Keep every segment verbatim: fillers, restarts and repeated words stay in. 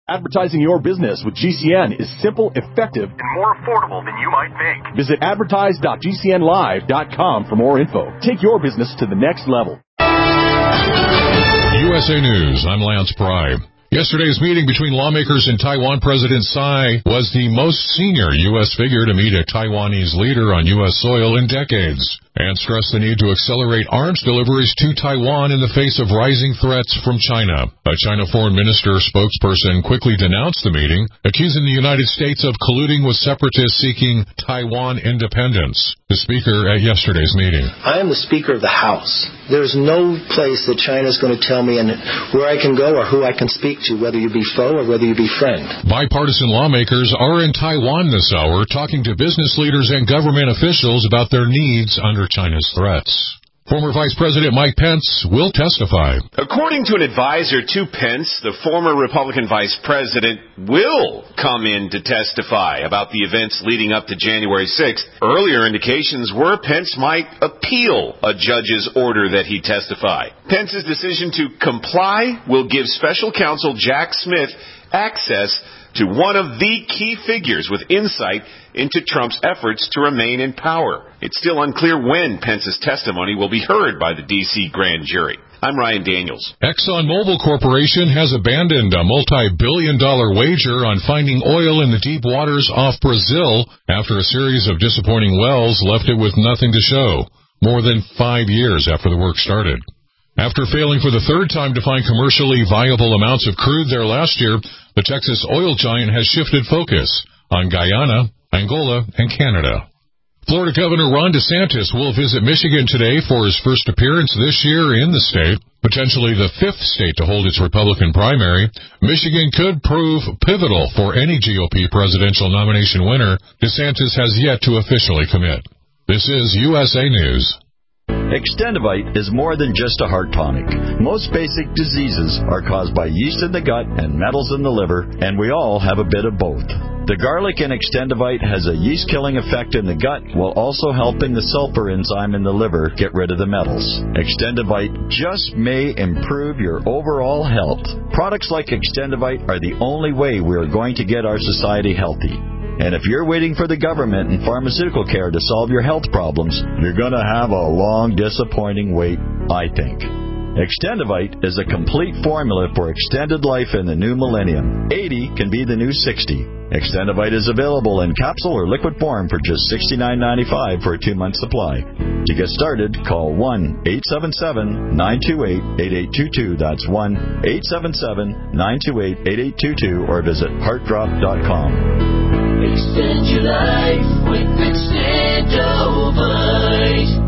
Advertising your business with G C N is simple, effective, and more affordable than you might think. Visit advertise dot g c n live dot com for more info. Take your business to the next level. U S A News, I'm Lance Pry. Yesterday's meeting between lawmakers and Taiwan President Tsai was the most senior U S figure to meet a Taiwanese leader on U S soil in decades, and stressed the need to accelerate arms deliveries to Taiwan in the face of rising threats from China. A China Foreign Minister spokesperson quickly denounced the meeting, accusing the United States of colluding with separatists seeking Taiwan independence. The speaker at yesterday's meeting. I am the Speaker of the House. There's no place that China is going to tell me and where I can go or who I can speak to, whether you be foe or whether you be friend. Bipartisan lawmakers are in Taiwan this hour talking to business leaders and government officials about their needs under China's threats. Former Vice President Mike Pence will testify. According to an advisor to Pence, the former Republican Vice President will come in to testify about the events leading up to January sixth. Earlier indications were Pence might appeal a judge's order that he testify. Pence's decision to comply will give special counsel Jack Smith access to one of the key figures with insight into Trump's efforts to remain in power. It's still unclear when Pence's testimony will be heard by the D C grand jury. I'm Ryan Daniels. ExxonMobil Corporation has abandoned a multi-billion dollar wager on finding oil in the deep waters off Brazil after a series of disappointing wells left it with nothing to show, more than five years after the work started. After failing for the third time to find commercially viable amounts of crude there last year, the Texas oil giant has shifted focus on Guyana, Angola, and Canada. Florida Governor Ron DeSantis will visit Michigan today for his first appearance this year in the state, potentially the fifth state to hold its Republican primary. Michigan could prove pivotal for any G O P presidential nomination winner. DeSantis has yet to officially commit. This is U S A News. Extendivite is more than just a heart tonic. Most basic diseases are caused by yeast in the gut and metals in the liver, and we all have a bit of both. The garlic in Extendivite has a yeast-killing effect in the gut while also helping the sulfur enzyme in the liver get rid of the metals. Extendivite just may improve your overall health. Products like Extendivite are the only way we are going to get our society healthy. And if you're waiting for the government and pharmaceutical care to solve your health problems, you're going to have a long, disappointing wait, I think. Extendivite is a complete formula for extended life in the new millennium. eighty can be the new sixty. Extendivite is available in capsule or liquid form for just sixty-nine ninety-five for a two-month supply. To get started, call one eight seven seven, nine two eight, eight eight two two. That's one eight seven seven, nine two eight, eight eight two two or visit heart drop dot com. Extend your life with Extendivite.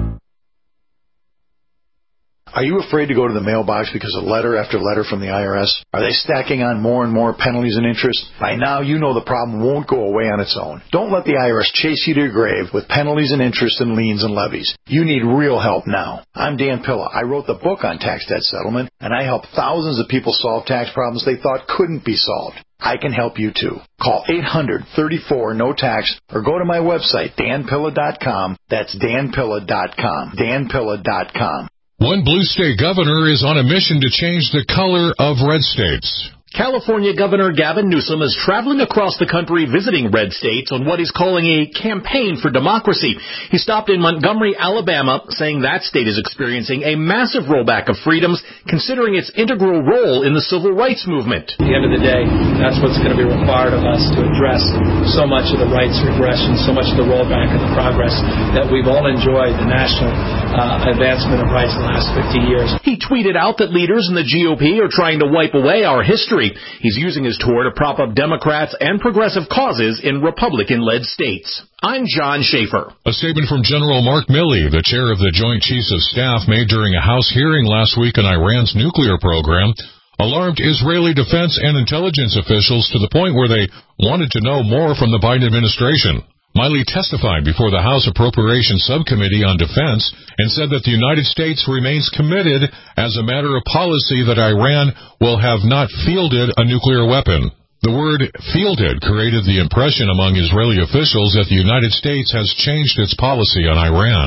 Are you afraid to go to the mailbox because of letter after letter from the I R S? Are they stacking on more and more penalties and interest? By now, you know the problem won't go away on its own. Don't let the I R S chase you to your grave with penalties and interest and liens and levies. You need real help now. I'm Dan Pilla. I wrote the book on tax debt settlement, and I help thousands of people solve tax problems they thought couldn't be solved. I can help you too. Call eight hundred, thirty-four, no tax or go to my website, dan pilla dot com. That's dan pilla dot com. dan pilla dot com. One blue state governor is on a mission to change the color of red states. California Governor Gavin Newsom is traveling across the country visiting red states on what he's calling a campaign for democracy. He stopped in Montgomery, Alabama, saying that state is experiencing a massive rollback of freedoms, considering its integral role in the civil rights movement. At the end of the day, that's what's going to be required of us to address so much of the rights regression, so much of the rollback and the progress that we've all enjoyed, the national uh, advancement of rights in the last fifty years. He tweeted out that leaders in the G O P are trying to wipe away our history. He's using his tour to prop up Democrats and progressive causes in Republican-led states. I'm John Schaefer. A statement from General Mark Milley, the chair of the Joint Chiefs of Staff, made during a House hearing last week on Iran's nuclear program, alarmed Israeli defense and intelligence officials to the point where they wanted to know more from the Biden administration. Milley testified before the House Appropriations Subcommittee on Defense and said that the United States remains committed as a matter of policy that Iran will have not fielded a nuclear weapon. The word fielded created the impression among Israeli officials that the United States has changed its policy on Iran.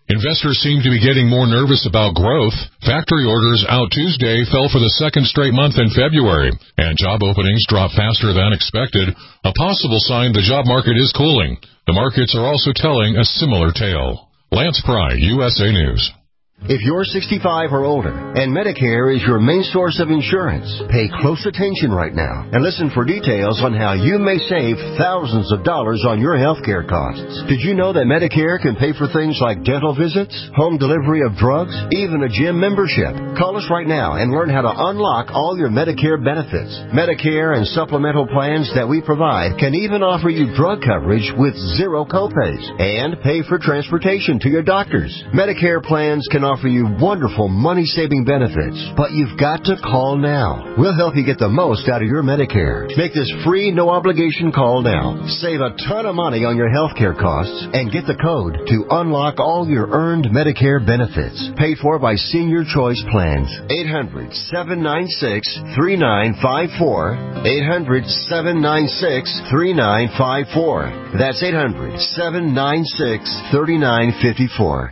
Investors seem to be getting more nervous about growth. Factory orders out Tuesday fell for the second straight month in February, and job openings dropped faster than expected, a possible sign the job market is cooling. The markets are also telling a similar tale. Lance Pry, U S A News. If you're sixty-five or older and Medicare is your main source of insurance, pay close attention right now and listen for details on how you may save thousands of dollars on your health care costs. Did you know that Medicare can pay for things like dental visits, home delivery of drugs, even a gym membership? Call us right now and learn how to unlock all your Medicare benefits. Medicare and supplemental plans that we provide can even offer you drug coverage with zero copays and pay for transportation to your doctors. Medicare plans can offer you wonderful money-saving benefits, but you've got to call now. We'll help you get the most out of your Medicare. Make this free, no-obligation call now. Save a ton of money on your health care costs and get the code to unlock all your earned Medicare benefits. Paid for by Senior Choice Plans. eight hundred, seven nine six, three nine five four. eight hundred, seven nine six, three nine five four. That's eight hundred, seven nine six, three nine five four.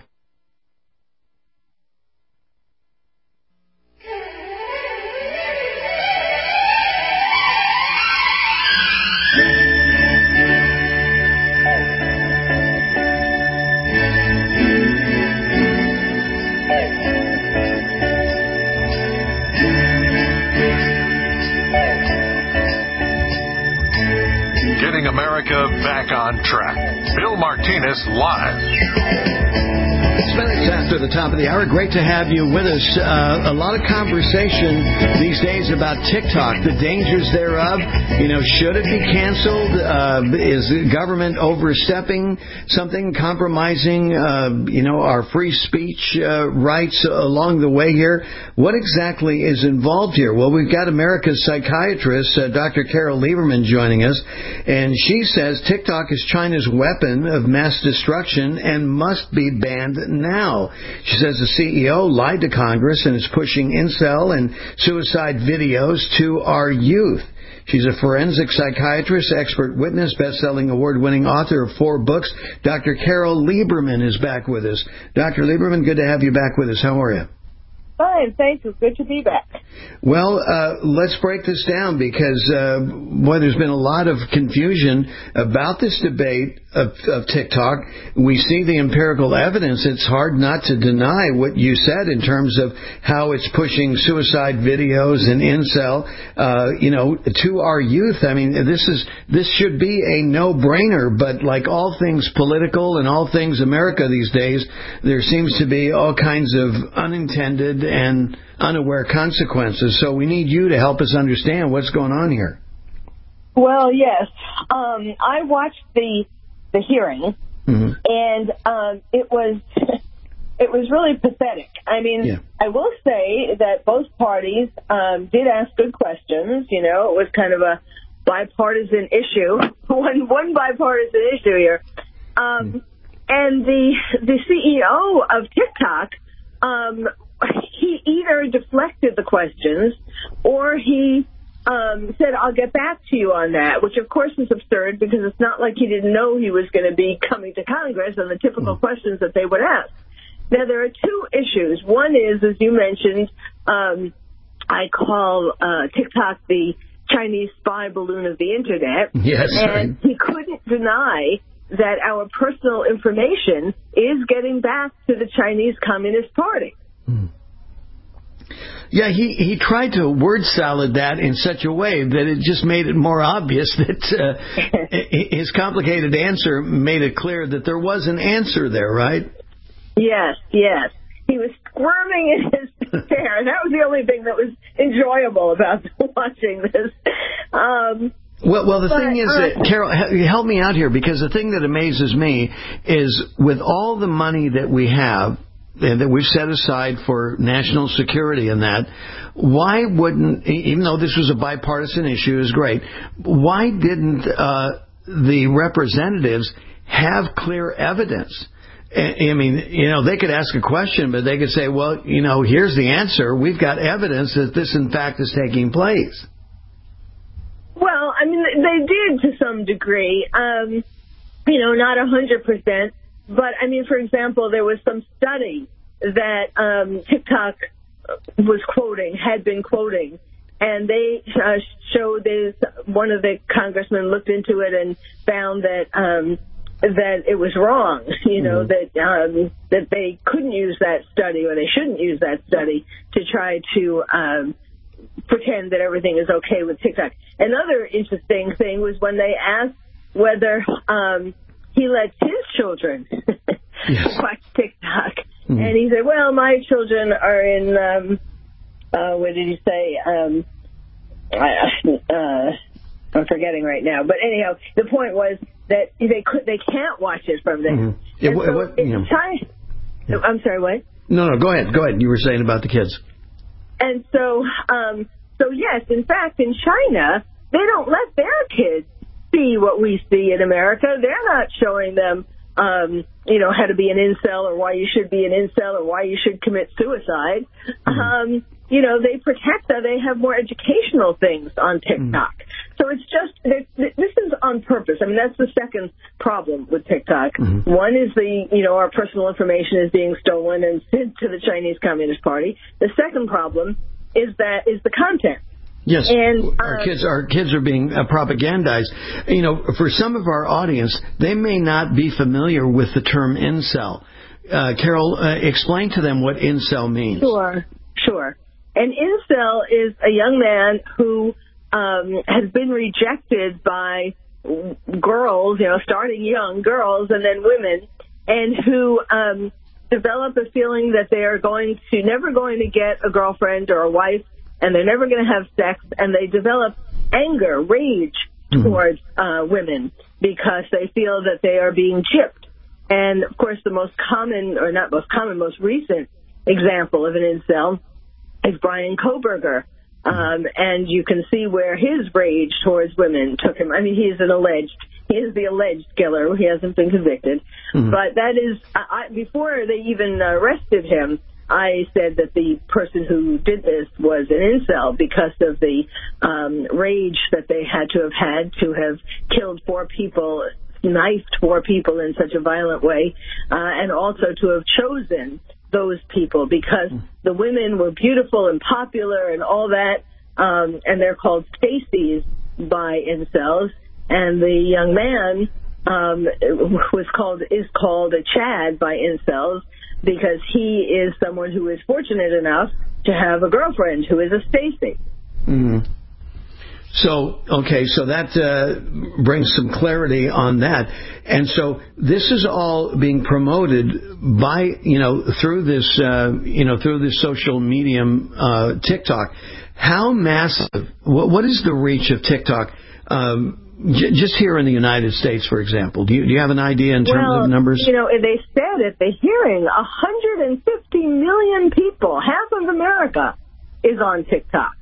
America back on track. Bill Martinez live. It's minutes after the top of the hour. Great to have you with us. Uh, a lot of conversation these days about TikTok, the dangers thereof. You know, should it be canceled? Uh, is the government overstepping something, compromising, uh, you know, our free speech uh, rights along the way here? What exactly is involved here? Well, we've got America's psychiatrist, uh, Doctor Carol Lieberman, joining us, and she says TikTok is China's weapon of mass destruction and must be banned now. She says the C E O lied to Congress and is pushing incel and suicide videos to our youth. She's a forensic psychiatrist, expert witness, best-selling award-winning author of four books. Doctor Carol Lieberman is back with us. Doctor Lieberman, good to have you back with us. How are you? Fine, thanks. It's good to be back. Well, uh, let's break this down because, uh, boy, there's been a lot of confusion about this debate of, of TikTok. We see the empirical evidence. It's hard not to deny what you said in terms of how it's pushing suicide videos and incel, uh, you know, to our youth. I mean, this is this should be a no-brainer, but like all things political and all things America these days, there seems to be all kinds of unintended and unaware consequences. So we need you to help us understand what's going on here. Well, yes. Um, I watched the the hearing, mm-hmm. and um, it was it was really pathetic. I mean, yeah. I will say that both parties um, did ask good questions. You know, it was kind of a bipartisan issue, one one bipartisan issue here. Um, mm-hmm. And the the C E O of TikTok, um, he either deflected the questions or he um, said, I'll get back to you on that, which, of course, is absurd because it's not like he didn't know he was going to be coming to Congress and the typical questions that they would ask. Now, there are two issues. One is, as you mentioned, um, I call uh, TikTok the Chinese spy balloon of the Internet. Yes, and right. He couldn't deny that our personal information is getting back to the Chinese Communist Party. Hmm. Yeah, he, he tried to word salad that in such a way that it just made it more obvious that uh, his complicated answer made it clear that there was an answer there, right? Yes, yes. He was squirming in his chair, and that was the only thing that was enjoyable about watching this. Um, Well, well, the but, thing is uh, that, Carol, help me out here, because the thing that amazes me is with all the money that we have, and that we've set aside for national security and that, why wouldn't, even though this was a bipartisan issue, is great, why didn't uh, the representatives have clear evidence? I mean, you know, they could ask a question, but they could say, well, you know, here's the answer. We've got evidence that this, in fact, is taking place. Well, I mean, they did to some degree. Um, you know, not one hundred percent. but I mean, for example, there was some study that um, TikTok was quoting, had been quoting, and they uh, showed this. One of the congressmen looked into it and found that um, that it was wrong. You know, mm-hmm. that um, that they couldn't use that study, or they shouldn't use that study to try to um, pretend that everything is okay with TikTok. Another interesting thing was when they asked whether um, he lets his children yes. watch TikTok, mm-hmm. and he said, "Well, my children are in." Um, uh, what did he say? Um, I, uh, I'm forgetting right now, but anyhow, the point was that they could, they can't watch it from there. Mm-hmm. Yeah, so what, you know. China, yeah. I'm sorry, what? No, no, go ahead, go ahead. You were saying about the kids. And so, um, so yes, in fact, in China, they don't let their kids see what we see in America. They're not showing them, um, you know, how to be an incel or why you should be an incel or why you should commit suicide. Mm-hmm. Um, you know, they protect that. They have more educational things on TikTok. Mm-hmm. So it's just, this is on purpose. I mean, that's the second problem with TikTok. Mm-hmm. One is the, you know, our personal information is being stolen and sent to the Chinese Communist Party. The second problem is that, is the content. Yes, and, our uh, kids, our kids are being uh, propagandized. You know, for some of our audience, they may not be familiar with the term incel. Uh, Carol, uh, explain to them what incel means. Sure, sure. An incel is a young man who um, has been rejected by girls, you know, starting young girls and then women, and who um, develop a feeling that they are going to never going to get a girlfriend or a wife, and they're never going to have sex, and they develop anger, rage mm-hmm. towards uh, women because they feel that they are being gypped. And, of course, the most common, or not most common, most recent example of an incel is Brian Koberger. Um, and you can see where his rage towards women took him. I mean, he is an alleged, he is the alleged killer. He hasn't been convicted. Mm-hmm. But that is, I, before they even arrested him, I said that the person who did this was an incel because of the um, rage that they had to have had to have killed four people, knifed four people in such a violent way, uh, and also to have chosen those people because the women were beautiful and popular and all that, um, and they're called Stacy's by incels, and the young man um, was called is called a Chad by incels because he is someone who is fortunate enough to have a girlfriend who is a Stacy. Mm-hmm. So, okay, so that uh, brings some clarity on that. And so this is all being promoted by, you know, through this, uh, you know, through this social medium, uh, TikTok. How massive, what, what is the reach of TikTok, um, j- just here in the United States, for example? Do you, do you have an idea in terms well, of numbers? You know, they said at the hearing, one hundred fifty million people, half of America, is on TikTok.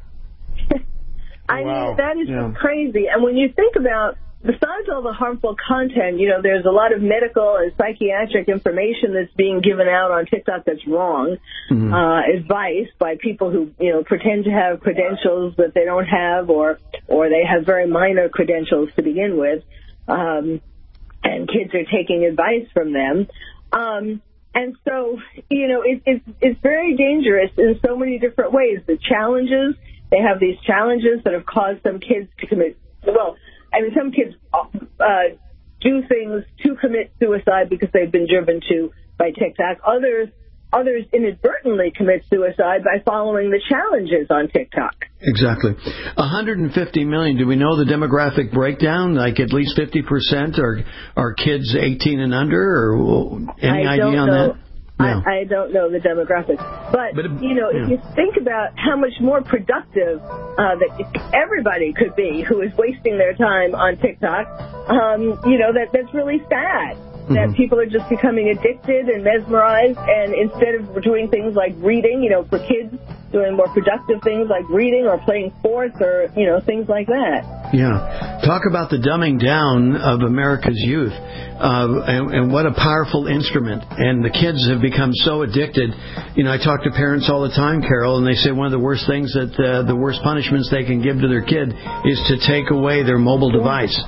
I wow. mean, that is yeah. just crazy. And when you think about, besides all the harmful content, you know, there's a lot of medical and psychiatric information that's being given out on TikTok that's wrong. Mm-hmm. Uh, advice by people who, you know, pretend to have credentials that they don't have, or or they have very minor credentials to begin with. Um, and kids are taking advice from them. Um, and so, you know, it, it's it's very dangerous in so many different ways. The challenges. They have these challenges that have caused some kids to commit, well, I mean, some kids uh, do things to commit suicide because they've been driven to by TikTok. Others others inadvertently commit suicide by following the challenges on TikTok. Exactly. one hundred fifty million. Do we know the demographic breakdown? Like at least fifty percent are, are kids eighteen and under? Or any I idea don't on know. that? No. I, I don't know the demographics. But, but you know, yeah. if you think about how much more productive uh, that everybody could be who is wasting their time on TikTok, um, you know, that that's really sad. Mm-hmm. That people are just becoming addicted and mesmerized, and instead of doing things like reading, you know, for kids, doing more productive things like reading or playing sports or, you know, things like that. Yeah. Talk about the dumbing down of America's youth, uh, and, and what a powerful instrument. And the kids have become so addicted. You know, I talk to parents all the time, Carol, and they say one of the worst things that uh, the worst punishments they can give to their kid is to take away their mobile device.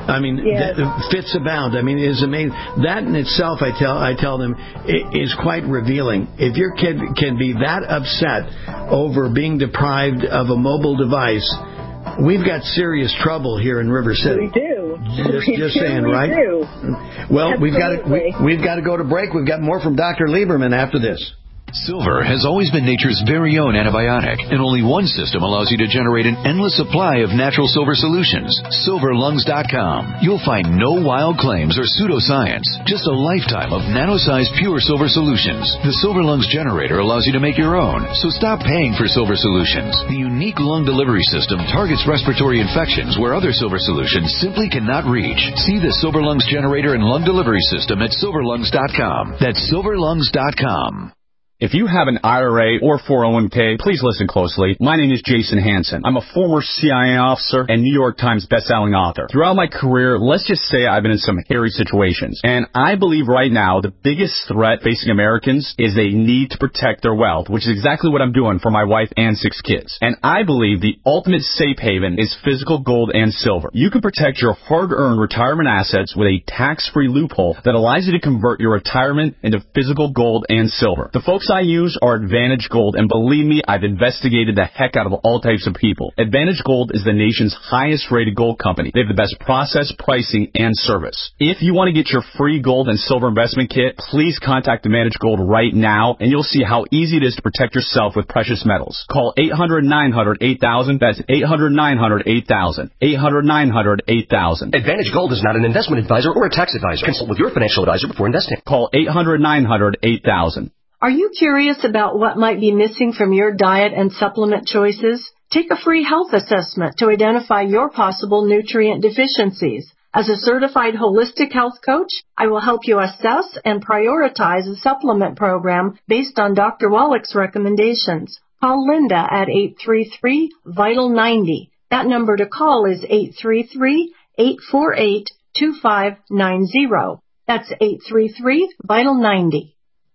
I mean, yes. th- fits abound. I mean, it is amazing. That in itself, I tell I tell them, is quite revealing. If your kid can be that upset over being deprived of a mobile device, we've got serious trouble here in River City. We do. Just, we just do, saying, we right? Do. Well, Absolutely. we've got to we, we've got to go to break. We've got more from Doctor Lieberman after this. Silver has always been nature's very own antibiotic, and only one system allows you to generate an endless supply of natural silver solutions. silver lungs dot com. You'll find no wild claims or pseudoscience, just a lifetime of nano-sized pure silver solutions. The Silver Lungs generator allows you to make your own, so stop paying for silver solutions. The unique lung delivery system targets respiratory infections where other silver solutions simply cannot reach. See the Silver Lungs generator and lung delivery system at silver lungs dot com. That's silver lungs dot com. If you have an I R A or four oh one k, please listen closely. My name is Jason Hansen. I'm a former C I A officer and New York Times bestselling author. Throughout my career, let's just say I've been in some hairy situations. And I believe right now the biggest threat facing Americans is they need to protect their wealth, which is exactly what I'm doing for my wife and six kids. And I believe the ultimate safe haven is physical gold and silver. You can protect your hard-earned retirement assets with a tax-free loophole that allows you to convert your retirement into physical gold and silver. The folks I use are Advantage Gold, and believe me, I've investigated the heck out of all types of people. Advantage Gold is the nation's highest rated gold company. They have the best process, pricing, and service. If you want to get your free gold and silver investment kit, please contact Advantage Gold right now, and you'll see how easy it is to protect yourself with precious metals. Call eight hundred nine hundred eight thousand. That's eight hundred nine hundred eight thousand. eight hundred nine hundred eight thousand. Advantage Gold is not an investment advisor or a tax advisor. Consult with your financial advisor before investing. Call eight hundred nine hundred eight thousand. Are you curious about what might be missing from your diet and supplement choices? Take a free health assessment to identify your possible nutrient deficiencies. As a certified holistic health coach, I will help you assess and prioritize a supplement program based on Doctor Wallach's recommendations. Call Linda at eight three three, vital ninety. That number to call is eight three three, eight four eight, two five nine zero. That's eight three three, vital ninety.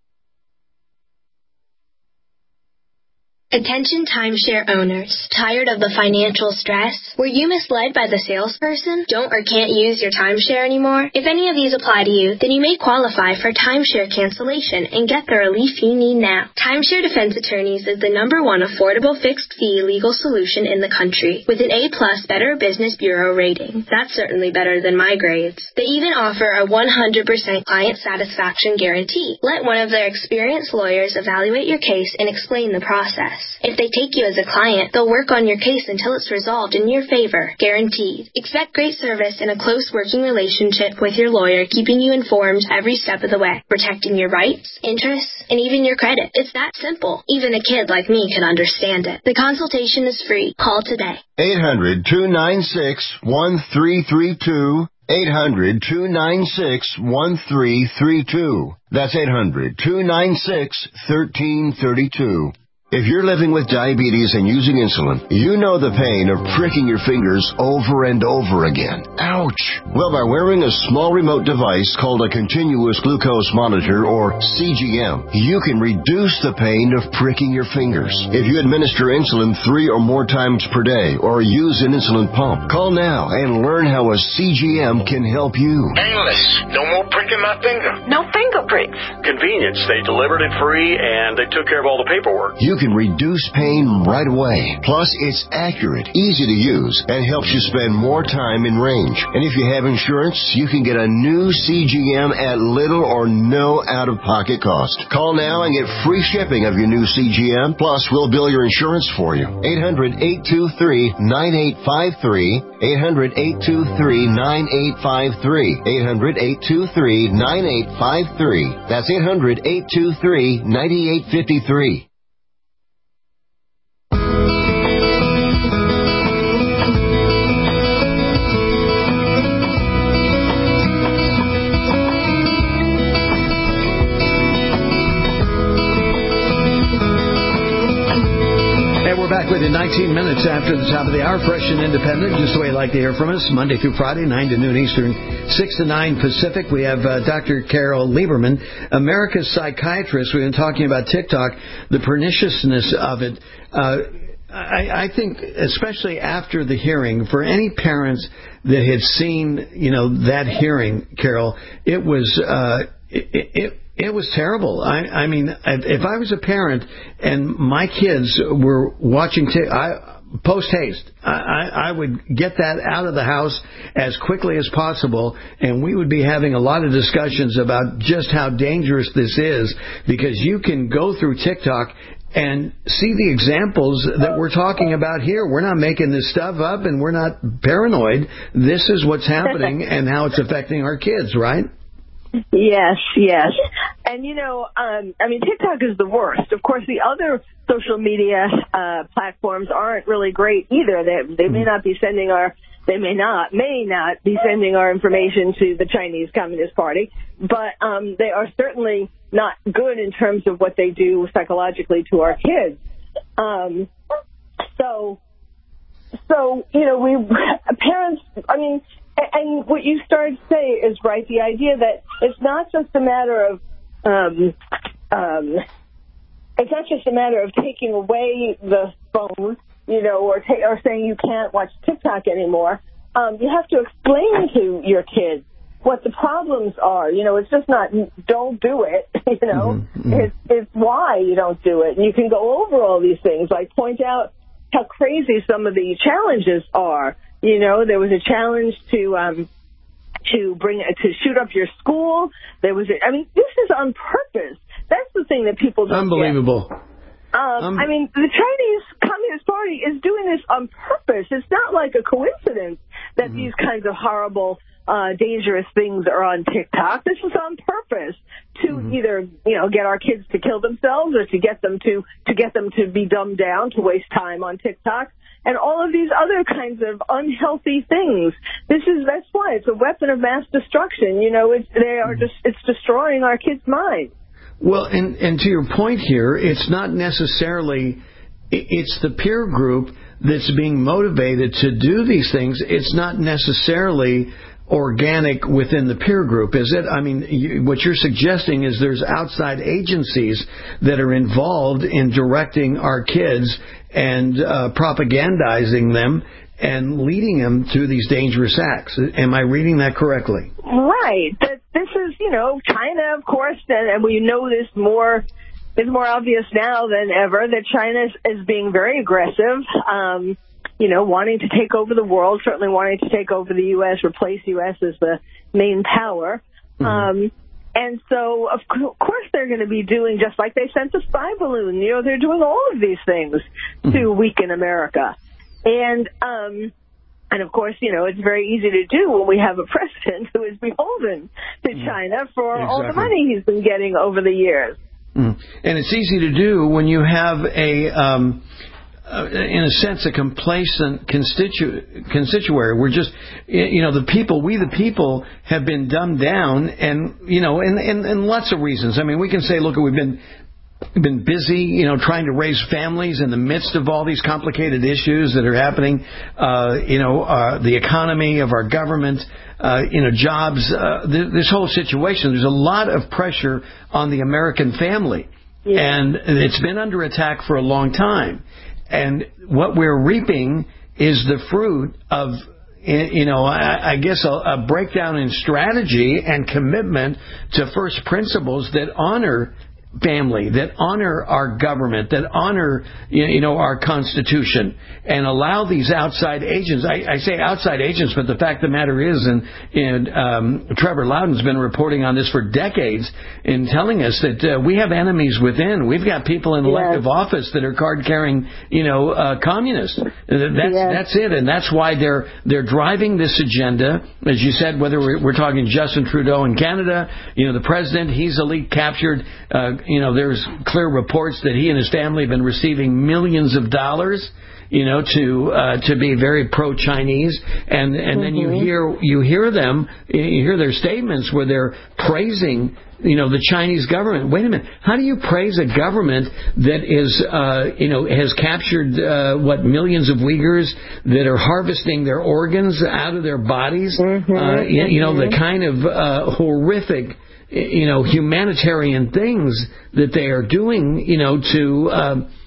Attention timeshare owners. Tired of the financial stress? Were you misled by the salesperson? Don't or can't use your timeshare anymore? If any of these apply to you, then you may qualify for timeshare cancellation and get the relief you need now. Timeshare Defense Attorneys is the number one affordable fixed fee legal solution in the country with an A plus Better Business Bureau rating. That's certainly better than my grades. They even offer a one hundred percent client satisfaction guarantee. Let one of their experienced lawyers evaluate your case and explain the process. If they take you as a client, they'll work on your case until it's resolved in your favor, guaranteed. Expect great service and a close working relationship with your lawyer, keeping you informed every step of the way, protecting your rights, interests, and even your credit. It's that simple. Even a kid like me can understand it. The consultation is free. Call today. eight hundred, two nine six, one three three two. eight hundred, two nine six, one three three two. That's eight hundred, two nine six, one three three two. If you're living with diabetes and using insulin, you know the pain of pricking your fingers over and over again. Ouch! Well, by wearing a small remote device called a continuous glucose monitor, or C G M, you can reduce the pain of pricking your fingers. If you administer insulin three or more times per day or use an insulin pump, call now and learn how a C G M can help you. Painless. No more pricking my finger. No finger pricks. Convenience. They delivered it free and they took care of all the paperwork. You can reduce pain right away. Plus, it's accurate, easy to use, and helps you spend more time in range. And if you have insurance, you can get a new C G M at little or no out-of-pocket cost. Call now and get free shipping of your new C G M. Plus, we'll bill your insurance for you. eight hundred, eight two three, nine eight five three. eight hundred, eight two three, nine eight five three. eight hundred, eight two three, nine eight five three. That's eight hundred, eight two three, nine eight five three. Back with you nineteen minutes after the top of the hour, fresh and independent, just the way you like to hear from us, Monday through Friday, nine to noon Eastern, six to nine Pacific. We have uh, Doctor Carol Lieberman, America's psychiatrist. We've been talking about TikTok, the perniciousness of it. Uh, I, I think, especially after the hearing, for any parents that had seen, you know, that hearing, Carol, it was uh, it, it it was terrible. I, I mean, if I was a parent and my kids were watching, t- I, post haste, I, I, I would get that out of the house as quickly as possible, and we would be having a lot of discussions about just how dangerous this is, because you can go through TikTok and see the examples that we're talking about here. We're not making this stuff up, and we're not paranoid. This is what's happening and how it's affecting our kids, right? Yes, yes. And, you know, um, I mean, TikTok is the worst. Of course, the other social media uh, platforms aren't really great either. They, they may not be sending our, they may not, may not be sending our information to the Chinese Communist Party, but um, they are certainly not good in terms of what they do psychologically to our kids. Um, so, so, you know, we, parents, I mean, and what you started to say is right, the idea that it's not just a matter of, um, um, it's not just a matter of taking away the phone, you know, or, ta- or saying you can't watch TikTok anymore. Um, you have to explain to your kids what the problems are. You know, it's just not don't do it, you know. Mm-hmm. It's, it's why you don't do it. And you can go over all these things, like point out how crazy some of the challenges are. You know, there was a challenge to um, to bring to shoot up your school. There was, a, I mean, this is on purpose. That's the thing that people don't Unbelievable. get. Um, um, I mean, the Chinese Communist Party is doing this on purpose. It's not like a coincidence that mm-hmm. these kinds of horrible, uh, dangerous things are on TikTok. This is on purpose to mm-hmm. either, you know, get our kids to kill themselves or to get them to to get them to be dumbed down, to waste time on TikTok. And all of these other kinds of unhealthy things. This is, that's why it's a weapon of mass destruction. You know, it's, they are just, it's destroying our kids' minds. Well, and, and to your point here, it's not necessarily, it's the peer group that's being motivated to do these things. It's not necessarily organic within the peer group, is it? I mean, you, what you're suggesting is there's outside agencies that are involved in directing our kids and uh, propagandizing them and leading them to these dangerous acts. Am I reading that correctly? Right. That this is, you know, China, of course, and, and we know this more, it's more obvious now than ever that China is, is being very aggressive, um, you know, wanting to take over the world, certainly wanting to take over the U S, replace U S as the main power. Mm-hmm. Um, and so, of course, they're going to be doing, just like they sent the spy balloon, you know, they're doing all of these things mm-hmm. to weaken America. And, um, and of course, you know, it's very easy to do when we have a president who is beholden to mm-hmm. China for exactly. all the money he's been getting over the years. Mm-hmm. And it's easy to do when you have a... Um, Uh, in a sense, a complacent constitu- constituary. We're just, you know, the people, we the people have been dumbed down, and, you know, and, and, and lots of reasons. I mean, we can say, look, we've been been busy, you know, trying to raise families in the midst of all these complicated issues that are happening, uh, you know, uh, the economy of our government, uh, you know, jobs, uh, th- this whole situation. There's a lot of pressure on the American family, yeah. and it's been under attack for a long time. And what we're reaping is the fruit of, you know, I, I guess a, a breakdown in strategy and commitment to first principles that honor family, that honor our government, that honor, you know, our Constitution, and allow these outside agents. I, I say outside agents, but the fact of the matter is, and, and um, Trevor Loudon's been reporting on this for decades in telling us that uh, we have enemies within. We've got people in elective yes. office that are card-carrying, you know, uh, communists. That's yes. that's it, and that's why they're they're driving this agenda. As you said, whether we're, we're talking Justin Trudeau in Canada, you know, the president, he's elite captured. Uh, You know, there's clear reports that he and his family have been receiving millions of dollars, you know, to uh, to be very pro-Chinese, and and mm-hmm. then you hear you hear them, you hear their statements where they're praising, you know, the Chinese government. Wait a minute, how do you praise a government that is, uh, you know, has captured uh, what millions of Uyghurs that are harvesting their organs out of their bodies? Mm-hmm. Uh, you, you know, the kind of uh, horrific, you know, humanitarian things that they are doing, you know, to uh,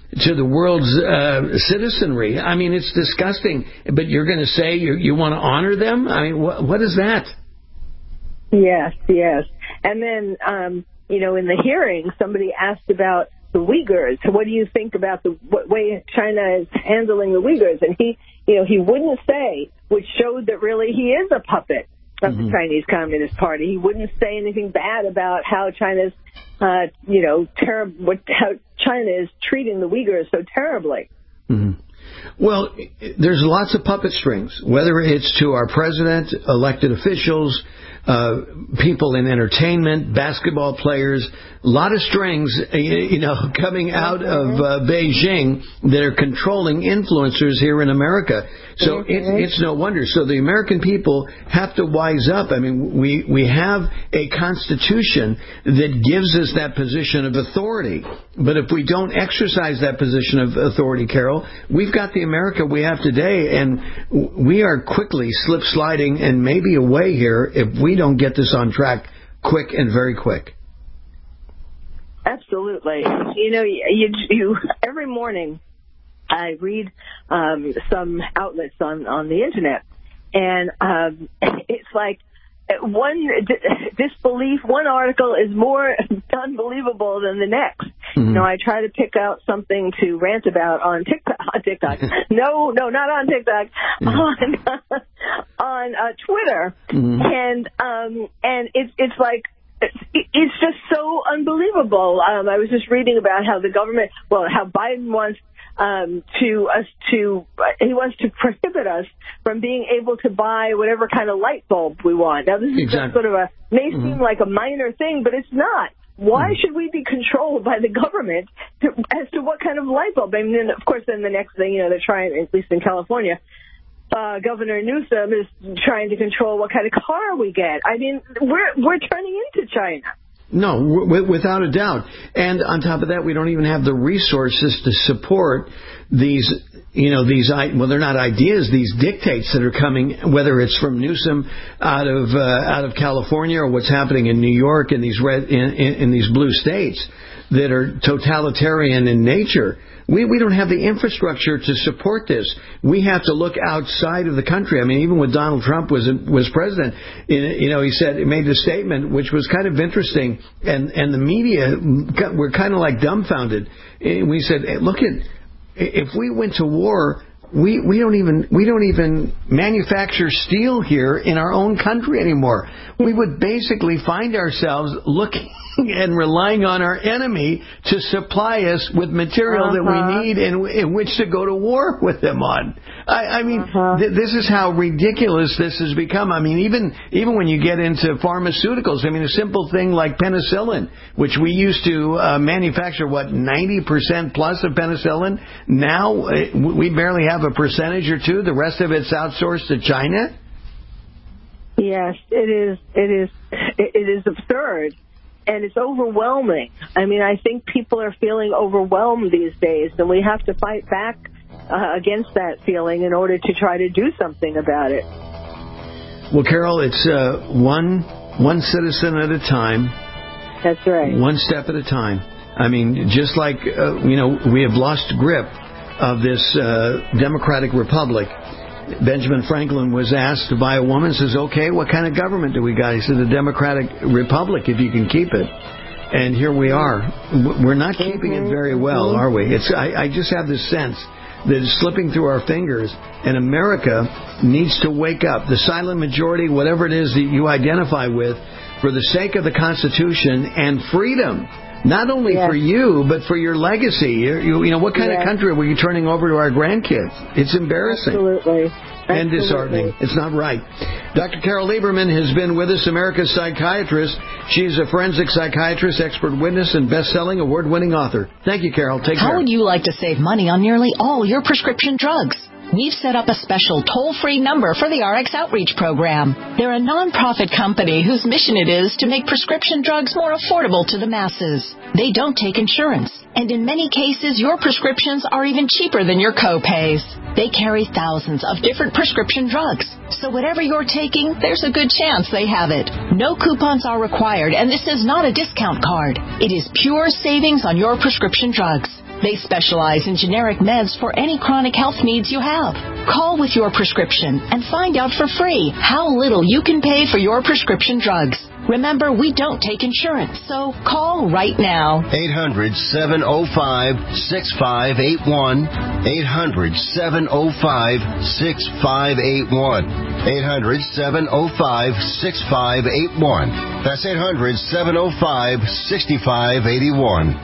to the world's uh, citizenry. I mean, it's disgusting. But you're going to say you, you want to honor them? I mean, what, what is that? Yes, yes. And then, um, you know, in the hearing, somebody asked about the Uyghurs. What do you think about the way China is handling the Uyghurs? And he, you know, he wouldn't say, which showed that really he is a puppet of mm-hmm. the Chinese Communist Party. He wouldn't say anything bad about how China's, uh, you know, ter- what, how China is treating the Uyghurs so terribly. Mm-hmm. Well, there's lots of puppet strings, whether it's to our president, elected officials, uh, people in entertainment, basketball players, a lot of strings, you know, coming out of uh, Beijing that are controlling influencers here in America. So it, it's no wonder. So the American people have to wise up. I mean, we, we have a constitution that gives us that position of authority. But if we don't exercise that position of authority, Carol, we've got the America we have today, and we are quickly slip sliding and maybe away here if we don't get this on track quick and very quick. Absolutely. You know, you, you every morning I read um, some outlets on, on the Internet, and um, it's like one disbelief, one article is more unbelievable than the next. Mm-hmm. You know, I try to pick out something to rant about on TikTok. On TikTok. no, no, not on TikTok. Mm-hmm. On on uh, Twitter, mm-hmm. and um, and it's it's like. It's just so unbelievable. Um, I was just reading about how the government, well, how Biden wants um, to us to, he wants to prohibit us from being able to buy whatever kind of light bulb we want. Now, this is exactly. just sort of a, may mm-hmm. seem like a minor thing, but it's not. Why mm-hmm. should we be controlled by the government to, as to what kind of light bulb? I mean, of course, then the next thing, you know, they're trying, at least in California, Uh, Governor Newsom is trying to control what kind of car we get. I mean, we're we're turning into China. No, w- without a doubt. And on top of that, we don't even have the resources to support these, you know, these, well, they're not ideas, these dictates that are coming, whether it's from Newsom out of uh, out of California or what's happening in New York and these red in, in, in these blue states that are totalitarian in nature. We we don't have the infrastructure to support this. We have to look outside of the country. I mean, even when Donald Trump was was president, you know, he said, he made a statement which was kind of interesting, and and the media were kind of like dumbfounded. We said, hey, look at, if we went to war, we we don't even we don't even manufacture steel here in our own country anymore. We would basically find ourselves looking and relying on our enemy to supply us with material uh-huh. that we need in, in which to go to war with them on. I, I mean, uh-huh. th- this is how ridiculous this has become. I mean, even even when you get into pharmaceuticals, I mean, a simple thing like penicillin, which we used to uh, manufacture, what, ninety percent plus of penicillin? Now uh, we barely have a percentage or two. The rest of it's outsourced to China? Yes, it is. It is. It is absurd. And it's overwhelming. I mean, I think people are feeling overwhelmed these days, and we have to fight back uh, against that feeling in order to try to do something about it. Well, Carol, it's uh, one one citizen at a time. That's right. One step at a time. I mean, just like, uh, you know, we have lost grip of this uh, democratic republic. Benjamin Franklin was asked by a woman, says, okay, what kind of government do we got? He said, a democratic republic, if you can keep it. And here we are. We're not keeping it very well, are we? It's I, I just have this sense that it's slipping through our fingers, and America needs to wake up. The silent majority, whatever it is that you identify with, for the sake of the Constitution and freedom. Not only yes. for you, but for your legacy. You, you, you know, what kind yes. of country were you turning over to our grandkids? It's embarrassing. Absolutely. And Absolutely. disheartening. It's not right. Doctor Carol Lieberman has been with us, America's psychiatrist. She's a forensic psychiatrist, expert witness, and best-selling, award-winning author. Thank you, Carol. Take How care. How would you like to save money on nearly all your prescription drugs? We've set up a special toll-free number for the R X Outreach Program. They're a non-profit company whose mission it is to make prescription drugs more affordable to the masses. They don't take insurance, and in many cases, your prescriptions are even cheaper than your co-pays. They carry thousands of different prescription drugs, so whatever you're taking, there's a good chance they have it. No coupons are required, and this is not a discount card. It is pure savings on your prescription drugs. They specialize in generic meds for any chronic health needs you have. Call with your prescription and find out for free how little you can pay for your prescription drugs. Remember, we don't take insurance, so call right now. eight hundred, seven oh five, six five eight one. eight hundred, seven oh five, six five eight one. eight hundred, seven oh five, six five eight one. That's eight hundred, seven oh five, six five eight one.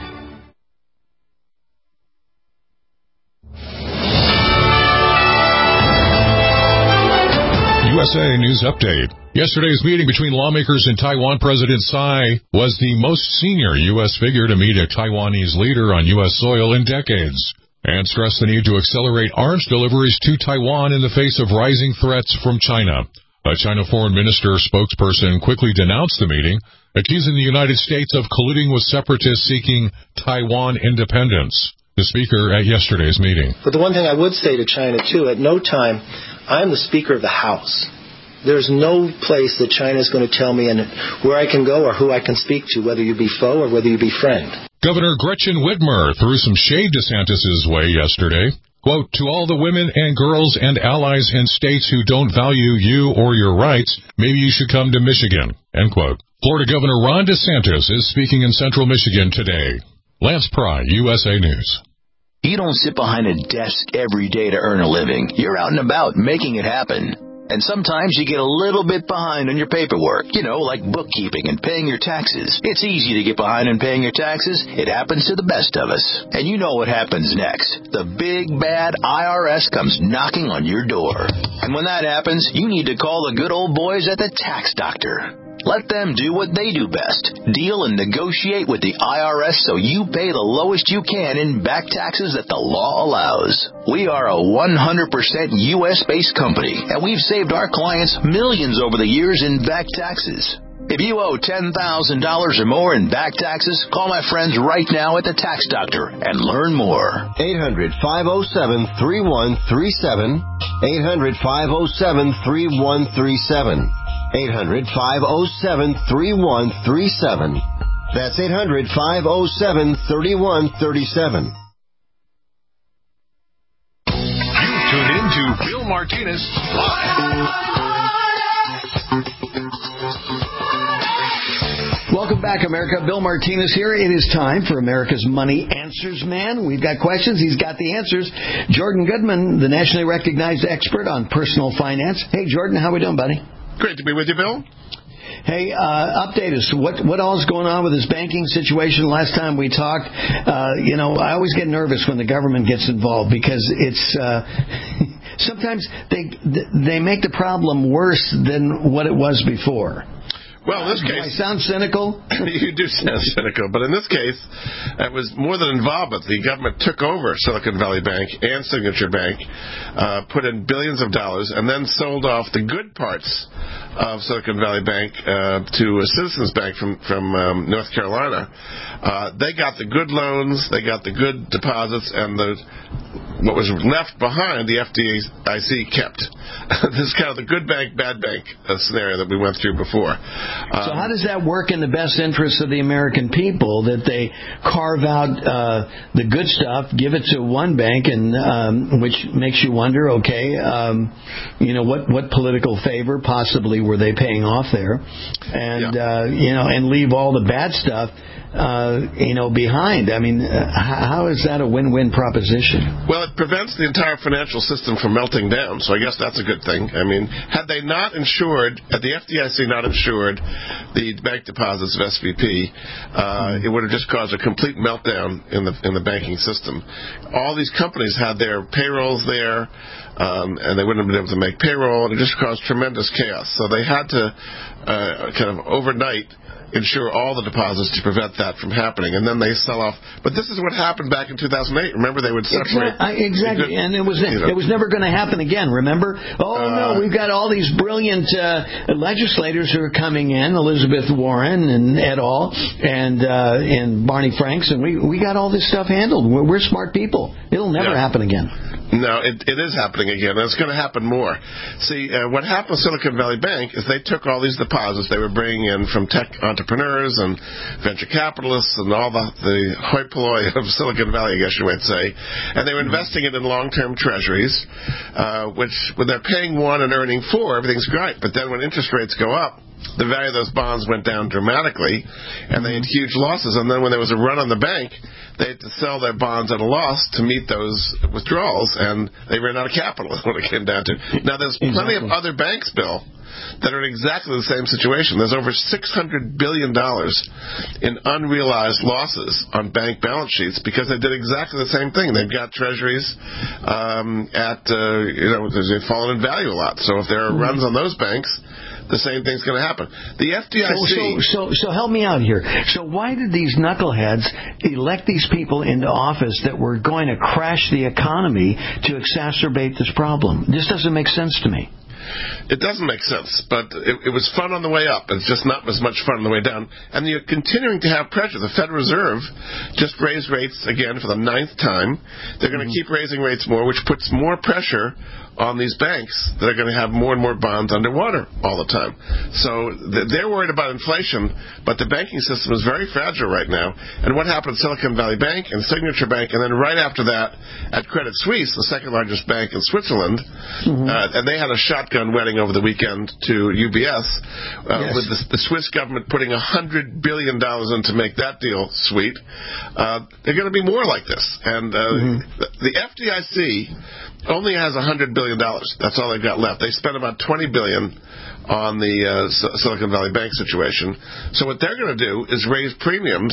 U S A News Update. Yesterday's meeting between lawmakers and Taiwan President Tsai was the most senior U S figure to meet a Taiwanese leader on U S soil in decades, and stressed the need to accelerate arms deliveries to Taiwan in the face of rising threats from China. A China Foreign Minister spokesperson quickly denounced the meeting, accusing the United States of colluding with separatists seeking Taiwan independence. The speaker at yesterday's meeting. But the one thing I would say to China, too, at no time, I'm the Speaker of the House. There's no place that China is going to tell me and where I can go or who I can speak to, whether you be foe or whether you be friend. Governor Gretchen Whitmer threw some shade DeSantis' way yesterday. Quote, to all the women and girls and allies in states who don't value you or your rights, maybe you should come to Michigan, end quote. Florida Governor Ron DeSantis is speaking in central Michigan today. Lance Pry, U S A News. You don't sit behind a desk every day to earn a living. You're out and about making it happen. And sometimes you get a little bit behind on your paperwork, you know, like bookkeeping and paying your taxes. It's easy to get behind on paying your taxes. It happens to the best of us. And you know what happens next. The big, bad I R S comes knocking on your door. And when that happens, you need to call the good old boys at the Tax Doctor. Let them do what they do best. Deal and negotiate with the I R S so you pay the lowest you can in back taxes that the law allows. We are a one hundred percent U S-based company, and we've saved our clients millions over the years in back taxes. If you owe ten thousand dollars or more in back taxes, call my friends right now at the Tax Doctor and learn more. eight hundred, five oh seven, three one three seven. eight hundred, five oh seven, three one three seven. eight hundred, five oh seven, three one three seven. That's eight hundred, five oh seven, three one three seven. You tune in to Bill Martinez Live. Welcome back, America. Bill Martinez here. It is time for America's Money Answers Man. We've got questions. He's got the answers. Jordan Goodman, the nationally recognized expert on personal finance. Hey, Jordan, how we doing, buddy? Great to be with you, Bill. Hey, uh, update us. What what all is going on with this banking situation? Last time we talked, uh, you know, I always get nervous when the government gets involved because it's uh, sometimes they they make the problem worse than what it was before. Well, in this case... Do I sound cynical? You do sound cynical, but in this case, it was more than involvement. The government took over Silicon Valley Bank and Signature Bank, uh, put in billions of dollars, and then sold off the good parts of Silicon Valley Bank uh, to a Citizens Bank from, from um, North Carolina. Uh, they got the good loans, they got the good deposits, and the what was left behind, the F D I C kept. This is kind of the good bank, bad bank uh, scenario that we went through before. Um, so how does that work in the best interest of the American people, that they carve out uh, the good stuff, give it to one bank, and um, which makes you wonder, okay, um, you know, what, what political favor possibly were they paying off there? And, yeah. uh, you know, and leave all the bad stuff Uh, you know, behind. I mean, uh, how is that a win-win proposition? Well, it prevents the entire financial system from melting down, so I guess that's a good thing. I mean, had they not insured, had the F D I C not insured the bank deposits of S V P, uh, mm-hmm. it would have just caused a complete meltdown in the in the banking system. All these companies had their payrolls there, um, and they wouldn't have been able to make payroll, and it just caused tremendous chaos. So they had to uh, kind of overnight insure all the deposits to prevent that from happening, and then they sell off. But this is what happened back in two thousand eight. Remember, they would separate. Exactly, exactly. Good, and it was you know. it was never going to happen again. Remember? Oh uh, no, we've got all these brilliant uh, legislators who are coming in, Elizabeth Warren and et al. and uh, and Barney Franks, and we we got all this stuff handled. We're, we're smart people. It'll never yeah. happen again. No, it, it is happening again, and it's going to happen more. See, uh, what happened with Silicon Valley Bank is they took all these deposits they were bringing in from tech entrepreneurs and venture capitalists and all the, the hoi polloi of Silicon Valley, I guess you might say, and they were investing it in long-term treasuries, uh, which when they're paying one and earning four, everything's great. But then when interest rates go up, the value of those bonds went down dramatically, and they had huge losses. And then when there was a run on the bank, they had to sell their bonds at a loss to meet those withdrawals, and they ran out of capital is what it came down to. Now, there's plenty exactly. of other banks, Bill, that are in exactly the same situation. There's over six hundred billion dollars in unrealized losses on bank balance sheets because they did exactly the same thing. They've got treasuries um, at, uh, you know, they've fallen in value a lot. So if there are runs on those banks, the same thing's going to happen. The F D I C... So, so, so, so help me out here. So why did these knuckleheads elect these people into office that were going to crash the economy to exacerbate this problem? This doesn't make sense to me. It doesn't make sense, but it, it was fun on the way up. It's just not as much fun on the way down. And you're continuing to have pressure. The Federal Reserve just raised rates again for the ninth time. They're going to mm-hmm. keep raising rates more, which puts more pressure on these banks that are going to have more and more bonds underwater all the time. So they're worried about inflation, but the banking system is very fragile right now. And what happened at Silicon Valley Bank and Signature Bank, and then right after that at Credit Suisse, the second largest bank in Switzerland, mm-hmm. uh, and they had a shotgun wedding over the weekend to U B S, uh, yes. with the, the Swiss government putting one hundred billion dollars in to make that deal sweet. Uh, they're going to be more like this. And uh, mm-hmm. the, the F D I C only has one hundred billion dollars. That's all they've got left. They spent about twenty billion dollars on the uh, Silicon Valley Bank situation. So what they're going to do is raise premiums,